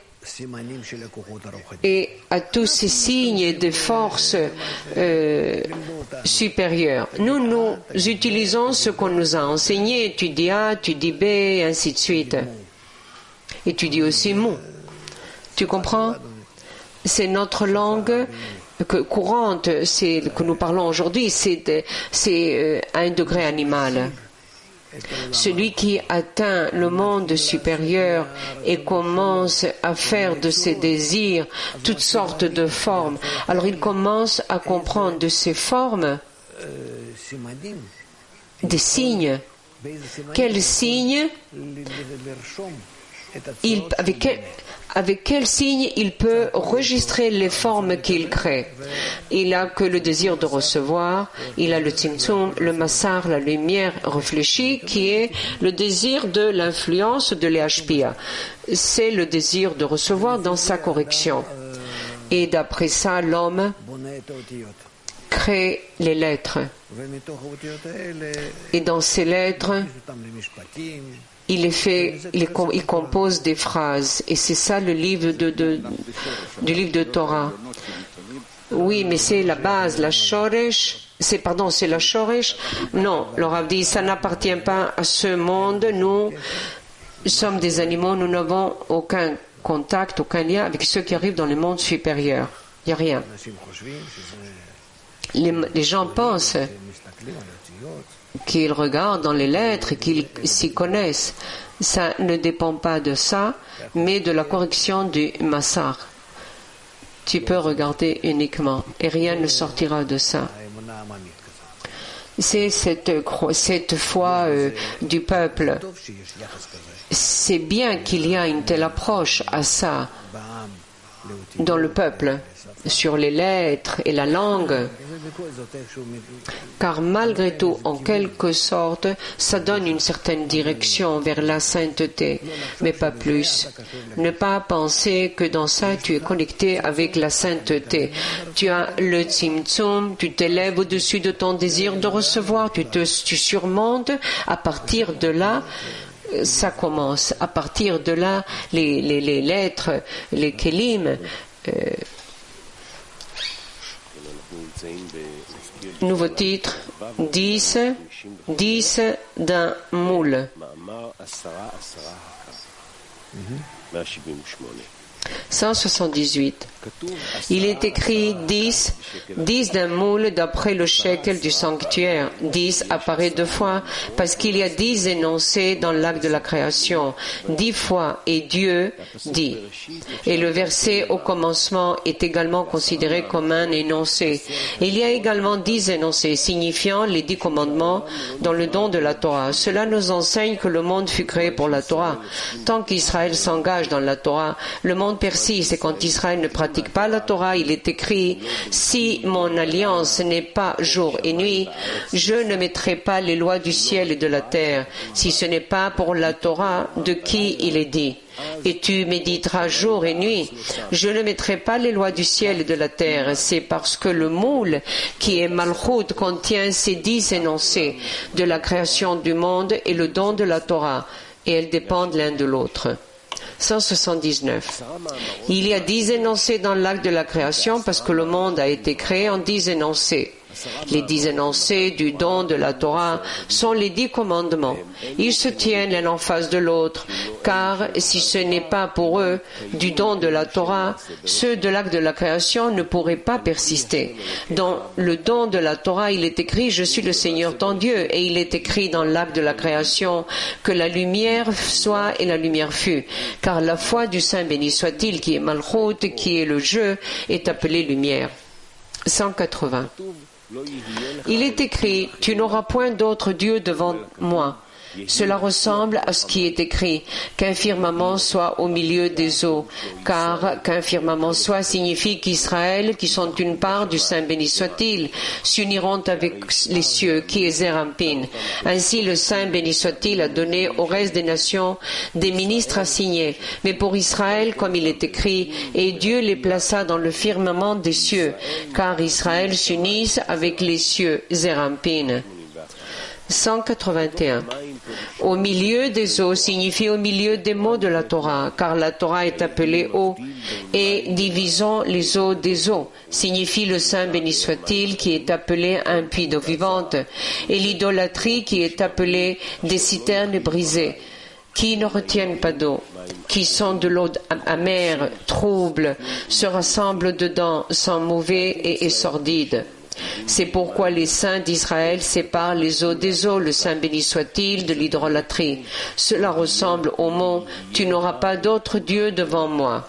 S1: et à tous ces signes de force euh, supérieure. Nous, nous utilisons ce qu'on nous a enseigné. Tu dis A, tu dis B, et ainsi de suite. Et tu dis aussi mou. Tu comprends? C'est notre langue que, courante, c'est que nous parlons aujourd'hui, c'est, c'est euh, un degré animal. Celui qui atteint le monde supérieur et commence à faire de ses désirs toutes sortes de formes, alors il commence à comprendre de ces formes des signes. Quels signes il, avec quel, avec quel signe il peut enregistrer les formes qu'il crée. Il n'a que le désir de recevoir, il a le tzimtzum, le massar, la lumière réfléchie, qui est le désir de l'influence de l'hpia. C'est le désir de recevoir dans sa correction. Et d'après ça, l'homme crée les lettres. Et dans ces lettres, il est fait, il, est, il compose des phrases, et c'est ça le livre de, de, du livre de Torah. Oui, mais c'est la base, la shoresh. C'est pardon, c'est la shoresh. Non, le Rav dit, ça n'appartient pas à ce monde. Nous sommes des animaux, nous n'avons aucun contact, aucun lien avec ceux qui arrivent dans le monde supérieur. Il n'y a rien. Les, les gens pensent qu'ils regardent dans les lettres et qu'ils s'y connaissent. Ça ne dépend pas de ça, mais de la correction du massar. Tu peux regarder uniquement et rien ne sortira de ça. C'est cette, cette foi euh, du peuple. C'est bien qu'il y a une telle approche à ça dans le peuple, sur les lettres et la langue, car malgré tout, en quelque sorte, ça donne une certaine direction vers la sainteté, mais pas plus. Ne pas penser que dans ça, tu es connecté avec la sainteté. Tu as le tzimtzum, tu t'élèves au-dessus de ton désir de recevoir, tu te tu surmontes, à partir de là, ça commence. À partir de là, les, les, les lettres, les kelim, euh, nouveau titre, dix, dix d'un moule. cent soixante-dix-huit. Il est écrit dix, dix d'un moule d'après le shekel du sanctuaire. dix apparaît deux fois parce qu'il y a dix énoncés dans l'acte de la création. Dix fois et Dieu dit. Et le verset au commencement est également considéré comme un énoncé. Il y a également dix énoncés signifiant les dix commandements dans le don de la Torah. Cela nous enseigne que le monde fut créé pour la Torah. Tant qu'Israël s'engage dans la Torah, le monde persiste, et quand Israël ne pratique pas la Torah, il est écrit: si mon alliance n'est pas jour et nuit, je ne mettrai pas les lois du ciel et de la terre. Si ce n'est pas pour la Torah, de qui il est dit: et tu méditeras jour et nuit. Je ne mettrai pas les lois du ciel et de la terre. C'est parce que le moule, qui est Malchut, contient ces dix énoncés de la création du monde et le don de la Torah, et elles dépendent l'un de l'autre. cent soixante-dix-neuf. Il y a dix énoncés dans l'acte de la création parce que le monde a été créé en dix énoncés. Les dix énoncés du don de la Torah sont les dix commandements. Ils se tiennent l'un en face de l'autre, car si ce n'est pas pour eux du don de la Torah, ceux de l'acte de la création ne pourraient pas persister. Dans le don de la Torah, il est écrit: je suis le Seigneur ton Dieu, et il est écrit dans l'acte de la création que la lumière soit et la lumière fut, car la foi du Saint béni soit-il, qui est Malchut, qui est le jeu, est appelée lumière. cent quatre-vingts. Il est écrit: tu n'auras point d'autre Dieu devant moi. Cela ressemble à ce qui est écrit: qu'un firmament soit au milieu des eaux, car qu'un firmament soit signifie qu'Israël, qui sont une part du Saint béni soit-il, s'uniront avec les cieux, qui est Zerampin. Ainsi le Saint béni soit-il a donné au reste des nations des ministres assignés, mais pour Israël, comme il est écrit: et Dieu les plaça dans le firmament des cieux, car Israël s'unisse avec les cieux, Zerampin. cent quatre-vingt-un. Au milieu des eaux signifie au milieu des mots de la Torah, car la Torah est appelée eau, et divisons les eaux des eaux signifie le Saint béni soit-il, qui est appelé un puits d'eau vivante, et l'idolâtrie, qui est appelée des citernes brisées, qui ne retiennent pas d'eau, qui sont de l'eau amère, trouble, se rassemblent dedans, sont mauvais et, et sordides. C'est pourquoi les saints d'Israël séparent les eaux des eaux, le Saint béni soit-il, de l'idolâtrie. Cela ressemble au mot: tu n'auras pas d'autre Dieu devant moi.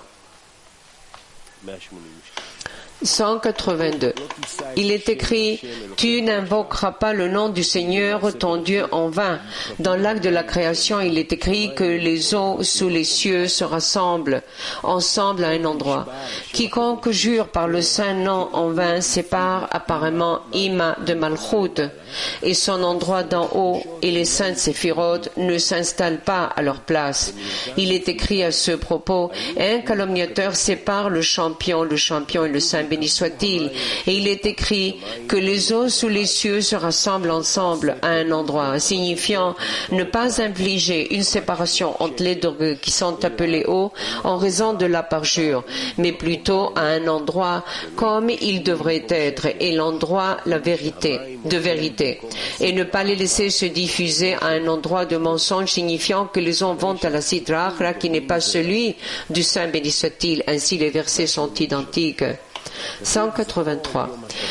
S1: cent quatre-vingt-deux. Il est écrit: tu n'invoqueras pas le nom du Seigneur ton Dieu en vain. Dans l'acte de la création, il est écrit que les eaux sous les cieux se rassemblent ensemble à un endroit. Quiconque jure par le saint nom en vain sépare apparemment Ima de Malchut et son endroit d'en haut, et les saintes séphirotes ne s'installent pas à leur place. Il est écrit à ce propos: un calomniateur sépare le champion, le champion et le saint béni soit-il. Et il est écrit que les eaux sous les cieux se rassemblent ensemble à un endroit, signifiant ne pas infliger une séparation entre les deux qui sont appelés eaux en raison de la parjure, mais plutôt à un endroit comme il devrait être, et l'endroit la vérité, de vérité, et ne pas les laisser se diffuser à un endroit de mensonge, signifiant que les eaux vont à la Sitra Achra, qui n'est pas celui du Saint béni soit-il. Ainsi les versets sont identiques. cent quatre-vingt-trois.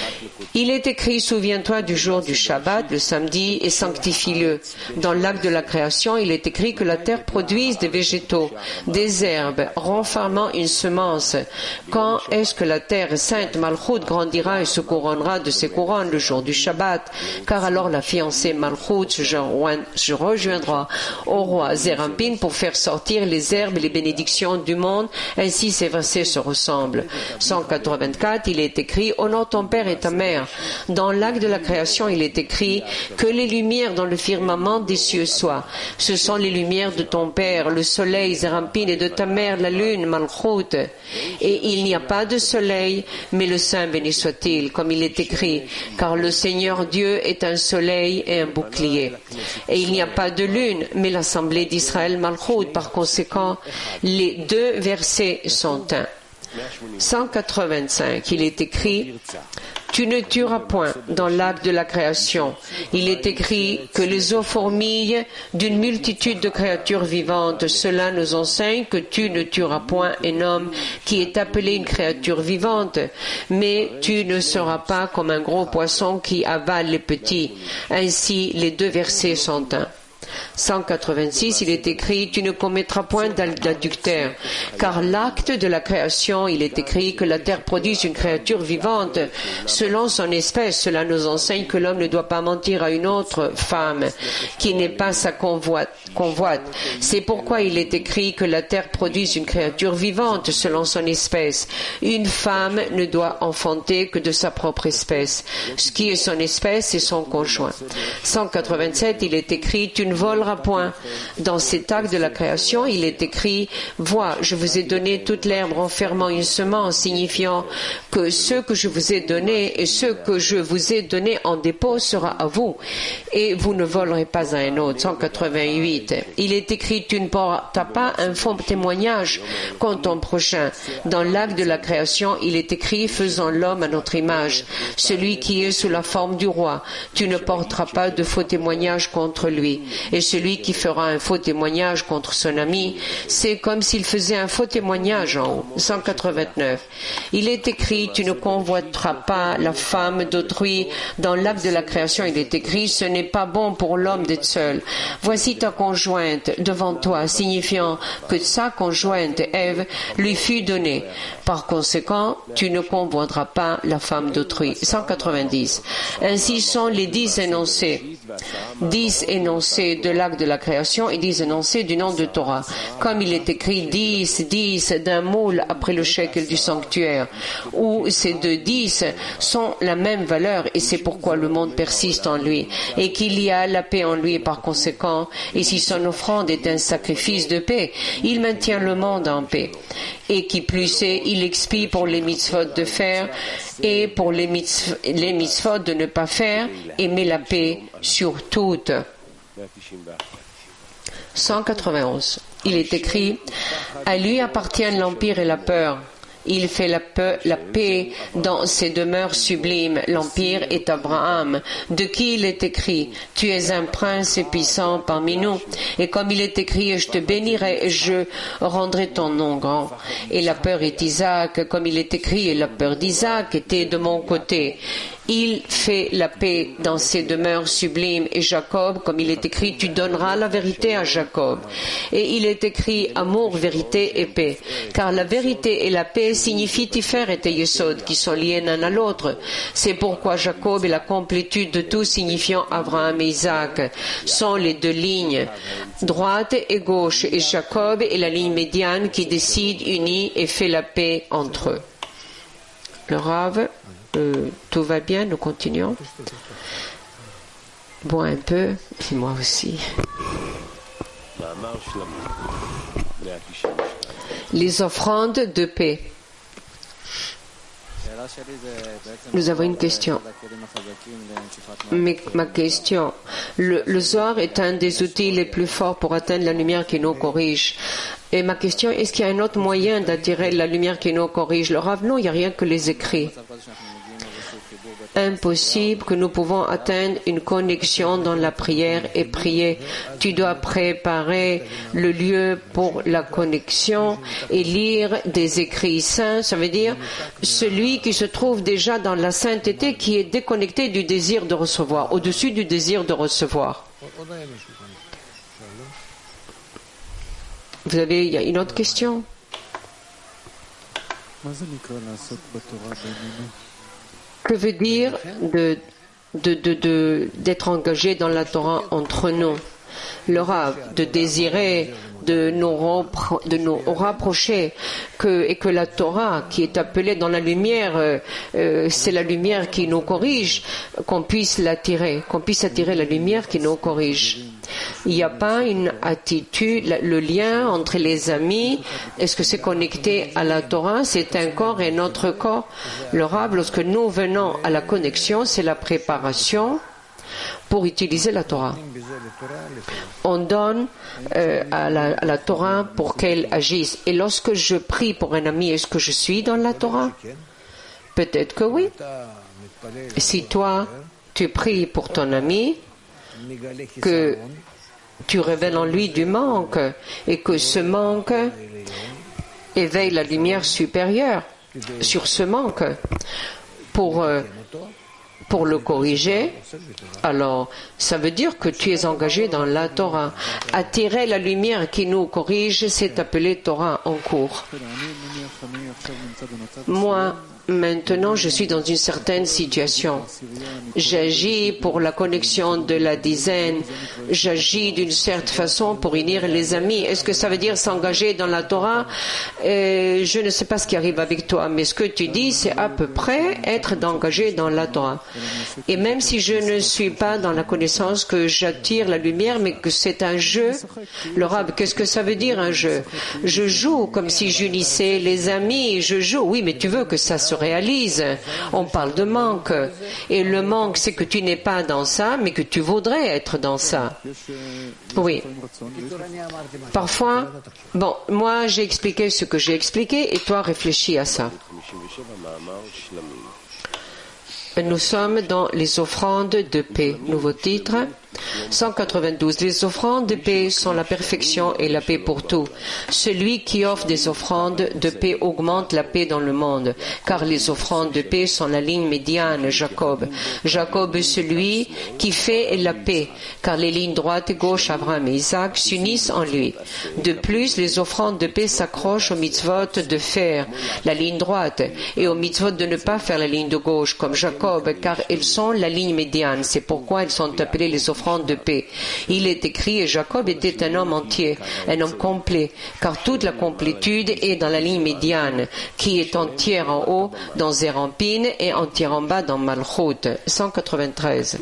S1: Il est écrit: souviens-toi du jour du Shabbat, le samedi, et sanctifie-le. Dans l'acte de la création, il est écrit que la terre produise des végétaux, des herbes, renfermant une semence. Quand est-ce que la terre sainte Malchut grandira et se couronnera de ses couronnes? Le jour du Shabbat, car alors la fiancée Malchut se rejoindra au roi Zerampin pour faire sortir les herbes et les bénédictions du monde. Ainsi ces versets se ressemblent. cent quatre-vingt-quatre, il est écrit: honore ton père et ta mère. Dans l'acte de la création, il est écrit que les lumières dans le firmament des cieux soient. Ce sont les lumières de ton père, le soleil, Zerampin, et de ta mère, la lune, Malchut. Et il n'y a pas de soleil, mais le Saint béni soit-il, comme il est écrit, car le Seigneur Dieu est un soleil et un bouclier. Et il n'y a pas de lune, mais l'assemblée d'Israël, Malchut. Par conséquent, les deux versets sont un. cent quatre-vingt-cinq, il est écrit: tu ne tueras point dans l'acte de la création. Il est écrit que les eaux fourmillent d'une multitude de créatures vivantes. Cela nous enseigne que tu ne tueras point un homme qui est appelé une créature vivante, mais tu ne seras pas comme un gros poisson qui avale les petits. Ainsi, les deux versets sont un. cent quatre-vingt-six, il est écrit, tu ne commettras point d'adultère, car l'acte de la création, il est écrit que la terre produise une créature vivante selon son espèce. Cela nous enseigne que l'homme ne doit pas mentir à une autre femme qui n'est pas sa convoite. convoite. C'est pourquoi il est écrit que la terre produise une créature vivante selon son espèce. Une femme ne doit enfanter que de sa propre espèce. Ce qui est son espèce, c'est son conjoint. cent quatre-vingt-sept, il est écrit, tu ne volera point. Dans cet acte de la création, il est écrit, vois, je vous ai donné toute l'herbe renfermant une semence, signifiant que ce que je vous ai donné et ce que je vous ai donné en dépôt sera à vous, et vous ne volerez pas à un autre. cent quatre-vingt-huit, il est écrit, tu ne porteras pas un faux témoignage contre ton prochain. Dans l'acte de la création, il est écrit, faisons l'homme à notre image, celui qui est sous la forme du roi. Tu ne porteras pas de faux témoignage contre lui. Et celui qui fera un faux témoignage contre son ami, c'est comme s'il faisait un faux témoignage en haut. cent quatre-vingt-neuf. Il est écrit, tu ne convoiteras pas la femme d'autrui. Dans l'acte de la création, il est écrit, ce n'est pas bon pour l'homme d'être seul. Voici ta conjointe devant toi, signifiant que sa conjointe, Ève, lui fut donnée. Par conséquent, tu ne convoiteras pas la femme d'autrui. cent quatre-vingt-dix. Ainsi sont les dix énoncés. Dix énoncés de l'acte de la création et dix énoncés du nom de Torah. Comme il est écrit dix, dix d'un moule après le shekel du sanctuaire, où ces deux dix sont la même valeur et c'est pourquoi le monde persiste en lui et qu'il y a la paix en lui et par conséquent, et si son offrande est un sacrifice de paix, il maintient le monde en paix. Et qui plus est, il expie pour les mitzvot de faire et pour les mitzvot, les mitzvot de ne pas faire et met la paix sur toutes. cent quatre-vingt-onze. Il est écrit, à lui appartiennent l'empire et la peur. Il fait la, peu, la paix dans ses demeures sublimes. L'empire est Abraham, de qui il est écrit, tu es un prince puissant parmi nous. Et comme il est écrit, je te bénirai et je rendrai ton nom grand. Et la peur est Isaac, comme il est écrit, et la peur d'Isaac était de mon côté. Il fait la paix dans ses demeures sublimes. Et Jacob, comme il est écrit, tu donneras la vérité à Jacob. Et il est écrit amour, vérité et paix. Car la vérité et la paix signifient Tiferet et Yesod, qui sont liés l'un à l'autre. C'est pourquoi Jacob est la complétude de tout, signifiant Abraham et Isaac, sont les deux lignes, droite et gauche. Et Jacob est la ligne médiane qui décide, unit et fait la paix entre eux. Le Rav, euh, tout va bien, nous continuons. Bois un peu, et moi aussi. Les offrandes de paix. Nous avons une question. Mais ma question, le, le Zohar est un des outils les plus forts pour atteindre la lumière qui nous corrige. Et ma question, est-ce qu'il y a un autre moyen d'attirer la lumière qui nous corrige? Le Rav, non, il n'y a rien que les écrits. Impossible que nous pouvons atteindre une connexion dans la prière et prier. Tu dois préparer le lieu pour la connexion et lire des écrits saints. Ça veut dire celui qui se trouve déjà dans la sainteté, qui est déconnecté du désir de recevoir, au-dessus du désir de recevoir. Vous avez, il y a une autre question? Que veut dire de, de, de, de, d'être engagé dans la Torah entre nous? Le Rav, de désirer de nous, de nous rapprocher que, et que la Torah qui est appelée dans la lumière, euh, euh, c'est la lumière qui nous corrige, qu'on puisse l'attirer, qu'on puisse attirer la lumière qui nous corrige. Il n'y a pas une attitude, le lien entre les amis, est-ce que c'est connecté à la Torah? C'est un corps et un autre corps. Le Rav, lorsque nous venons à la connexion, c'est la préparation pour utiliser la Torah. On donne euh, à, la, à la Torah pour qu'elle agisse. Et lorsque je prie pour un ami, est-ce que je suis dans la Torah? Peut-être que oui. si toi, tu pries pour ton ami, que tu révèles en lui du manque et que ce manque éveille la lumière supérieure sur ce manque pour, euh, pour le corriger, alors ça veut dire que tu es engagé dans la Torah. Attirer la lumière qui nous corrige, c'est appelé Torah en cours. Moi, maintenant, je suis dans une certaine situation. J'agis pour la connexion de la dizaine. J'agis d'une certaine façon pour unir les amis. Est-ce que ça veut dire s'engager dans la Torah? euh, Je ne sais pas ce qui arrive avec toi, mais ce que tu dis, c'est à peu près être engagé dans la Torah. Et même si je ne suis pas dans la connaissance que j'attire la lumière, mais que c'est un jeu, le Rab, qu'est-ce que ça veut dire un jeu? Je joue comme si j'unissais les amis. Je joue, oui, mais tu veux que ça se réalise. On parle de manque. Et le manque, c'est que tu n'es pas dans ça, mais que tu voudrais être dans ça. Oui. Parfois, bon, moi j'ai expliqué ce que j'ai expliqué et toi réfléchis à ça. Nous sommes dans les offrandes de paix. Nouveau titre. cent quatre-vingt-douze. Les offrandes de paix sont la perfection et la paix pour tout. Celui qui offre des offrandes de paix augmente la paix dans le monde, car les offrandes de paix sont la ligne médiane, Jacob. Jacob est celui qui fait la paix, car les lignes droite et gauche, Abraham et Isaac, s'unissent en lui. De plus, les offrandes de paix s'accrochent au mitzvot de faire la ligne droite et au mitzvot de ne pas faire la ligne de gauche, comme Jacob, car elles sont la ligne médiane. C'est pourquoi elles sont appelées les offrandes de paix. Il est écrit, et Jacob était un homme entier, un homme complet, car toute la complétude est dans la ligne médiane, qui est entière en haut dans Zerampin et entière en bas dans Malchut. cent quatre-vingt-treize.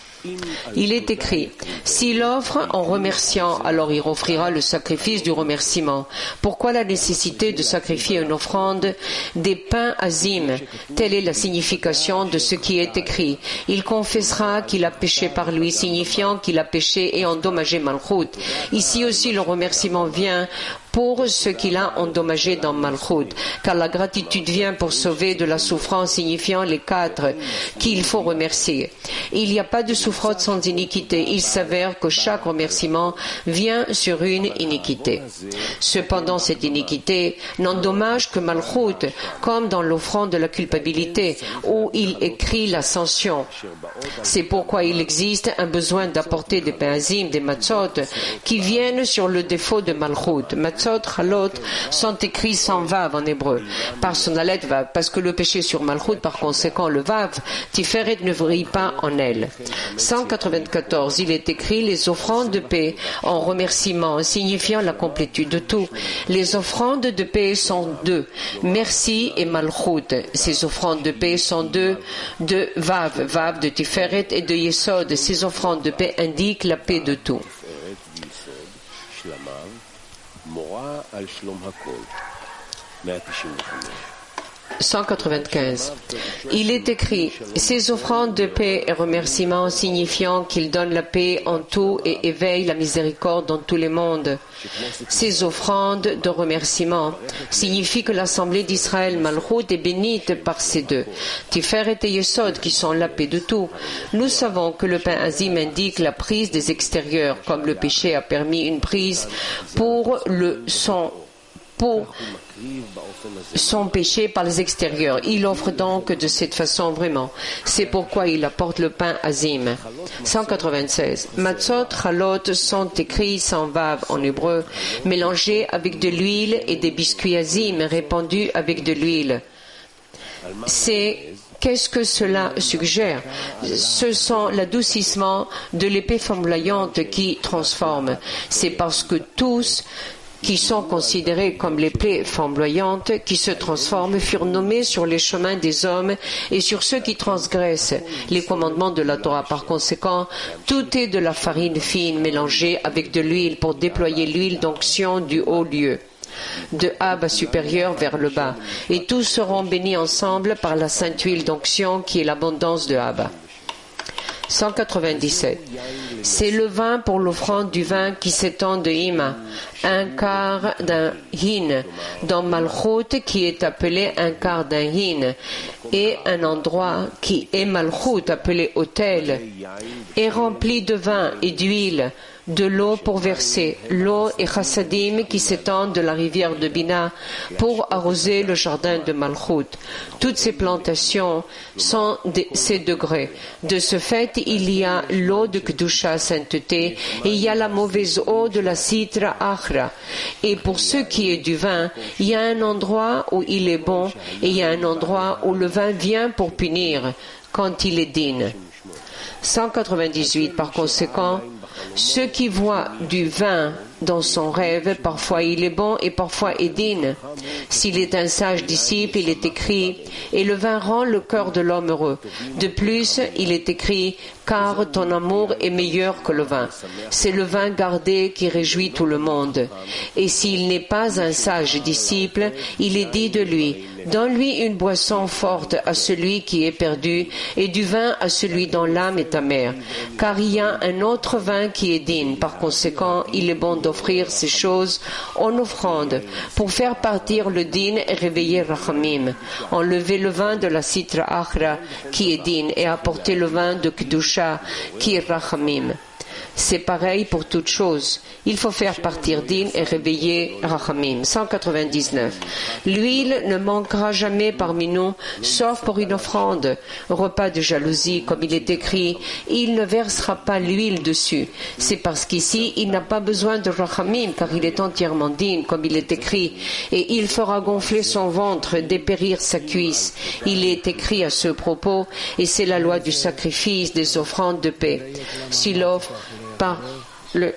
S1: Il est écrit, s'il offre en remerciant, alors il offrira le sacrifice du remerciement. Pourquoi la nécessité de sacrifier une offrande des pains azim? Telle est la signification de ce qui est écrit. Il confessera qu'il a péché par lui, signifiant qu'il a péché et endommagé Malchut. Ici aussi le remerciement vient pour ce qu'il a endommagé dans Malchut, car la gratitude vient pour sauver de la souffrance, signifiant les quatre qu'il faut remercier. Il n'y a pas de souffrance sans iniquité. Il s'avère que chaque remerciement vient sur une iniquité. Cependant, cette iniquité n'endommage que Malchut, comme dans l'offrande de la culpabilité, où il écrit l'ascension. C'est pourquoi il existe un besoin d'apporter des pains azim, des matzot, qui viennent sur le défaut de Malchut. Matzot, chalot sont écrits sans vav en hébreu, par son la lettre vav, parce que le péché sur Malchut, par conséquent le vav, Tiferet ne brille pas en elle. cent quatre-vingt-quatorze, il est écrit les offrandes de paix en remerciement, signifiant la complétude de tout. Les offrandes de paix sont deux, merci et Malchut. Ces offrandes de paix sont deux, de vav, vav de Tiferet et de Yesod. Ces offrandes de paix indiquent la paix de tout. cent quatre-vingt-quinze. Il est écrit, ces offrandes de paix et remerciements signifiant qu'il donne la paix en tout et éveille la miséricorde dans tous les mondes. Ces offrandes de remerciements signifient que l'assemblée d'Israël Malchut est bénite par ces deux, Tiferet et Yesod, qui sont la paix de tout. Nous savons que le pain azim indique la prise des extérieurs, comme le péché a permis une prise pour le son, pour son péché par les extérieurs. Il offre donc de cette façon vraiment. C'est pourquoi il apporte le pain azim. cent quatre-vingt-seize. Matzot, chalot sont écrits sans vav en hébreu, mélangés avec de l'huile et des biscuits azim répandus avec de l'huile. C'est Qu'est-ce que cela suggère? Ce sont l'adoucissement de l'épée flamboyante qui transforme. C'est parce que tous qui sont considérés comme les plaies flamboyantes, qui se transforment, furent nommés sur les chemins des hommes et sur ceux qui transgressent les commandements de la Torah. Par conséquent, tout est de la farine fine mélangée avec de l'huile pour déployer l'huile d'onction du haut lieu, de Abba supérieur vers le bas. Et tous seront bénis ensemble par la sainte huile d'onction qui est l'abondance de Abba. cent quatre-vingt-dix-sept. C'est le vin pour l'offrande du vin qui s'étend de Hima, un quart d'un hin, dans Malchut qui est appelé un quart d'un hin, et un endroit qui est Malchut appelé autel, est rempli de vin et d'huile, de l'eau pour verser, l'eau et chassadim qui s'étendent de la rivière de Bina pour arroser le jardin de Malchut. Toutes ces plantations sont de ces degrés. De ce fait, il y a l'eau de Kedusha, sainteté, et il y a la mauvaise eau de la Sitra Achra. Et pour ce qui est du vin, il y a un endroit où il est bon et il y a un endroit où le vin vient pour punir quand il est digne. cent quatre-vingt-dix-huit. Par conséquent, ceux qui voient du vin dans son rêve, parfois il est bon et parfois est digne. S'il est un sage disciple, il est écrit, et le vin rend le cœur de l'homme heureux. De plus, il est écrit, car ton amour est meilleur que le vin. C'est le vin gardé qui réjouit tout le monde. Et s'il n'est pas un sage disciple, il est dit de lui, donne-lui une boisson forte à celui qui est perdu, et du vin à celui dont l'âme est amère. Car il y a un autre vin qui est digne. Par conséquent, il est bon d'offrir ces choses en offrande, pour faire partir le digne et réveiller Rachamim. Enlever le vin de la Sitra Achra, qui est digne, et apporter le vin de Kedusha, qui est Rachamim. C'est pareil pour toute chose. Il faut faire partir Din et réveiller Rachamim. cent quatre-vingt-dix-neuf. L'huile ne manquera jamais parmi nous, sauf pour une offrande. Repas de jalousie, comme il est écrit, il ne versera pas l'huile dessus. C'est parce qu'ici, il n'a pas besoin de Rachamim, car il est entièrement digne, comme il est écrit. Et il fera gonfler son ventre, dépérir sa cuisse. Il est écrit à ce propos, et c'est la loi du sacrifice, des offrandes de paix. S'il offre par le,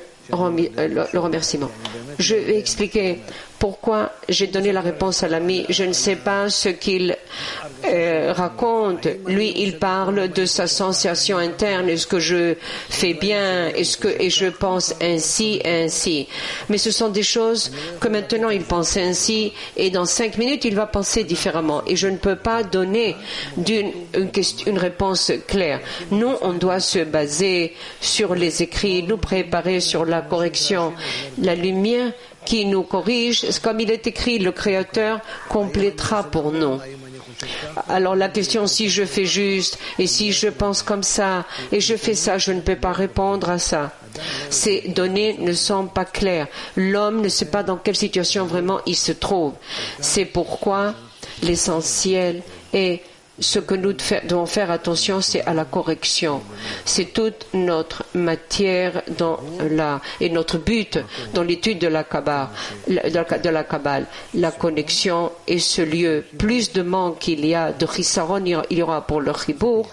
S1: le remerciement. Je vais expliquer pourquoi j'ai donné la réponse à l'ami. Je ne sais pas ce qu'il euh, raconte. Lui, il parle de sa sensation interne. Est-ce que je fais bien? Est-ce que et je pense ainsi et ainsi? Mais ce sont des choses que maintenant il pense ainsi et dans cinq minutes il va penser différemment. Et je ne peux pas donner d'une, une, question, une réponse claire. Nous, on doit se baser sur les écrits, nous préparer sur la correction, la lumière qui nous corrige, comme il est écrit, le Créateur complétera pour nous. Alors la question, si je fais juste, et si je pense comme ça, et je fais ça, je ne peux pas répondre à ça. Ces données ne sont pas claires. L'homme ne sait pas dans quelle situation vraiment il se trouve. C'est pourquoi l'essentiel est ce que nous devons faire attention, c'est à la correction. C'est toute notre matière dans la, et notre but dans l'étude de la Kabbale, de la Kabbale. La connexion est ce lieu. Plus de manque il y a, de chisaron il y aura pour le chibour,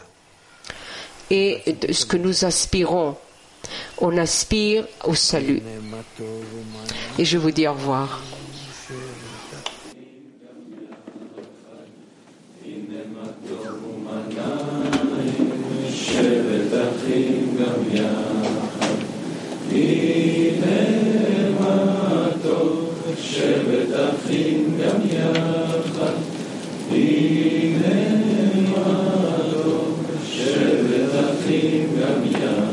S1: et de ce que nous aspirons. On aspire au salut. Et je vous dis au revoir.
S2: שבט אחים גם יחד, הנה מה טוב, שבט אחים גם יחד, הנה מה טוב, שבט אחים גם יחד.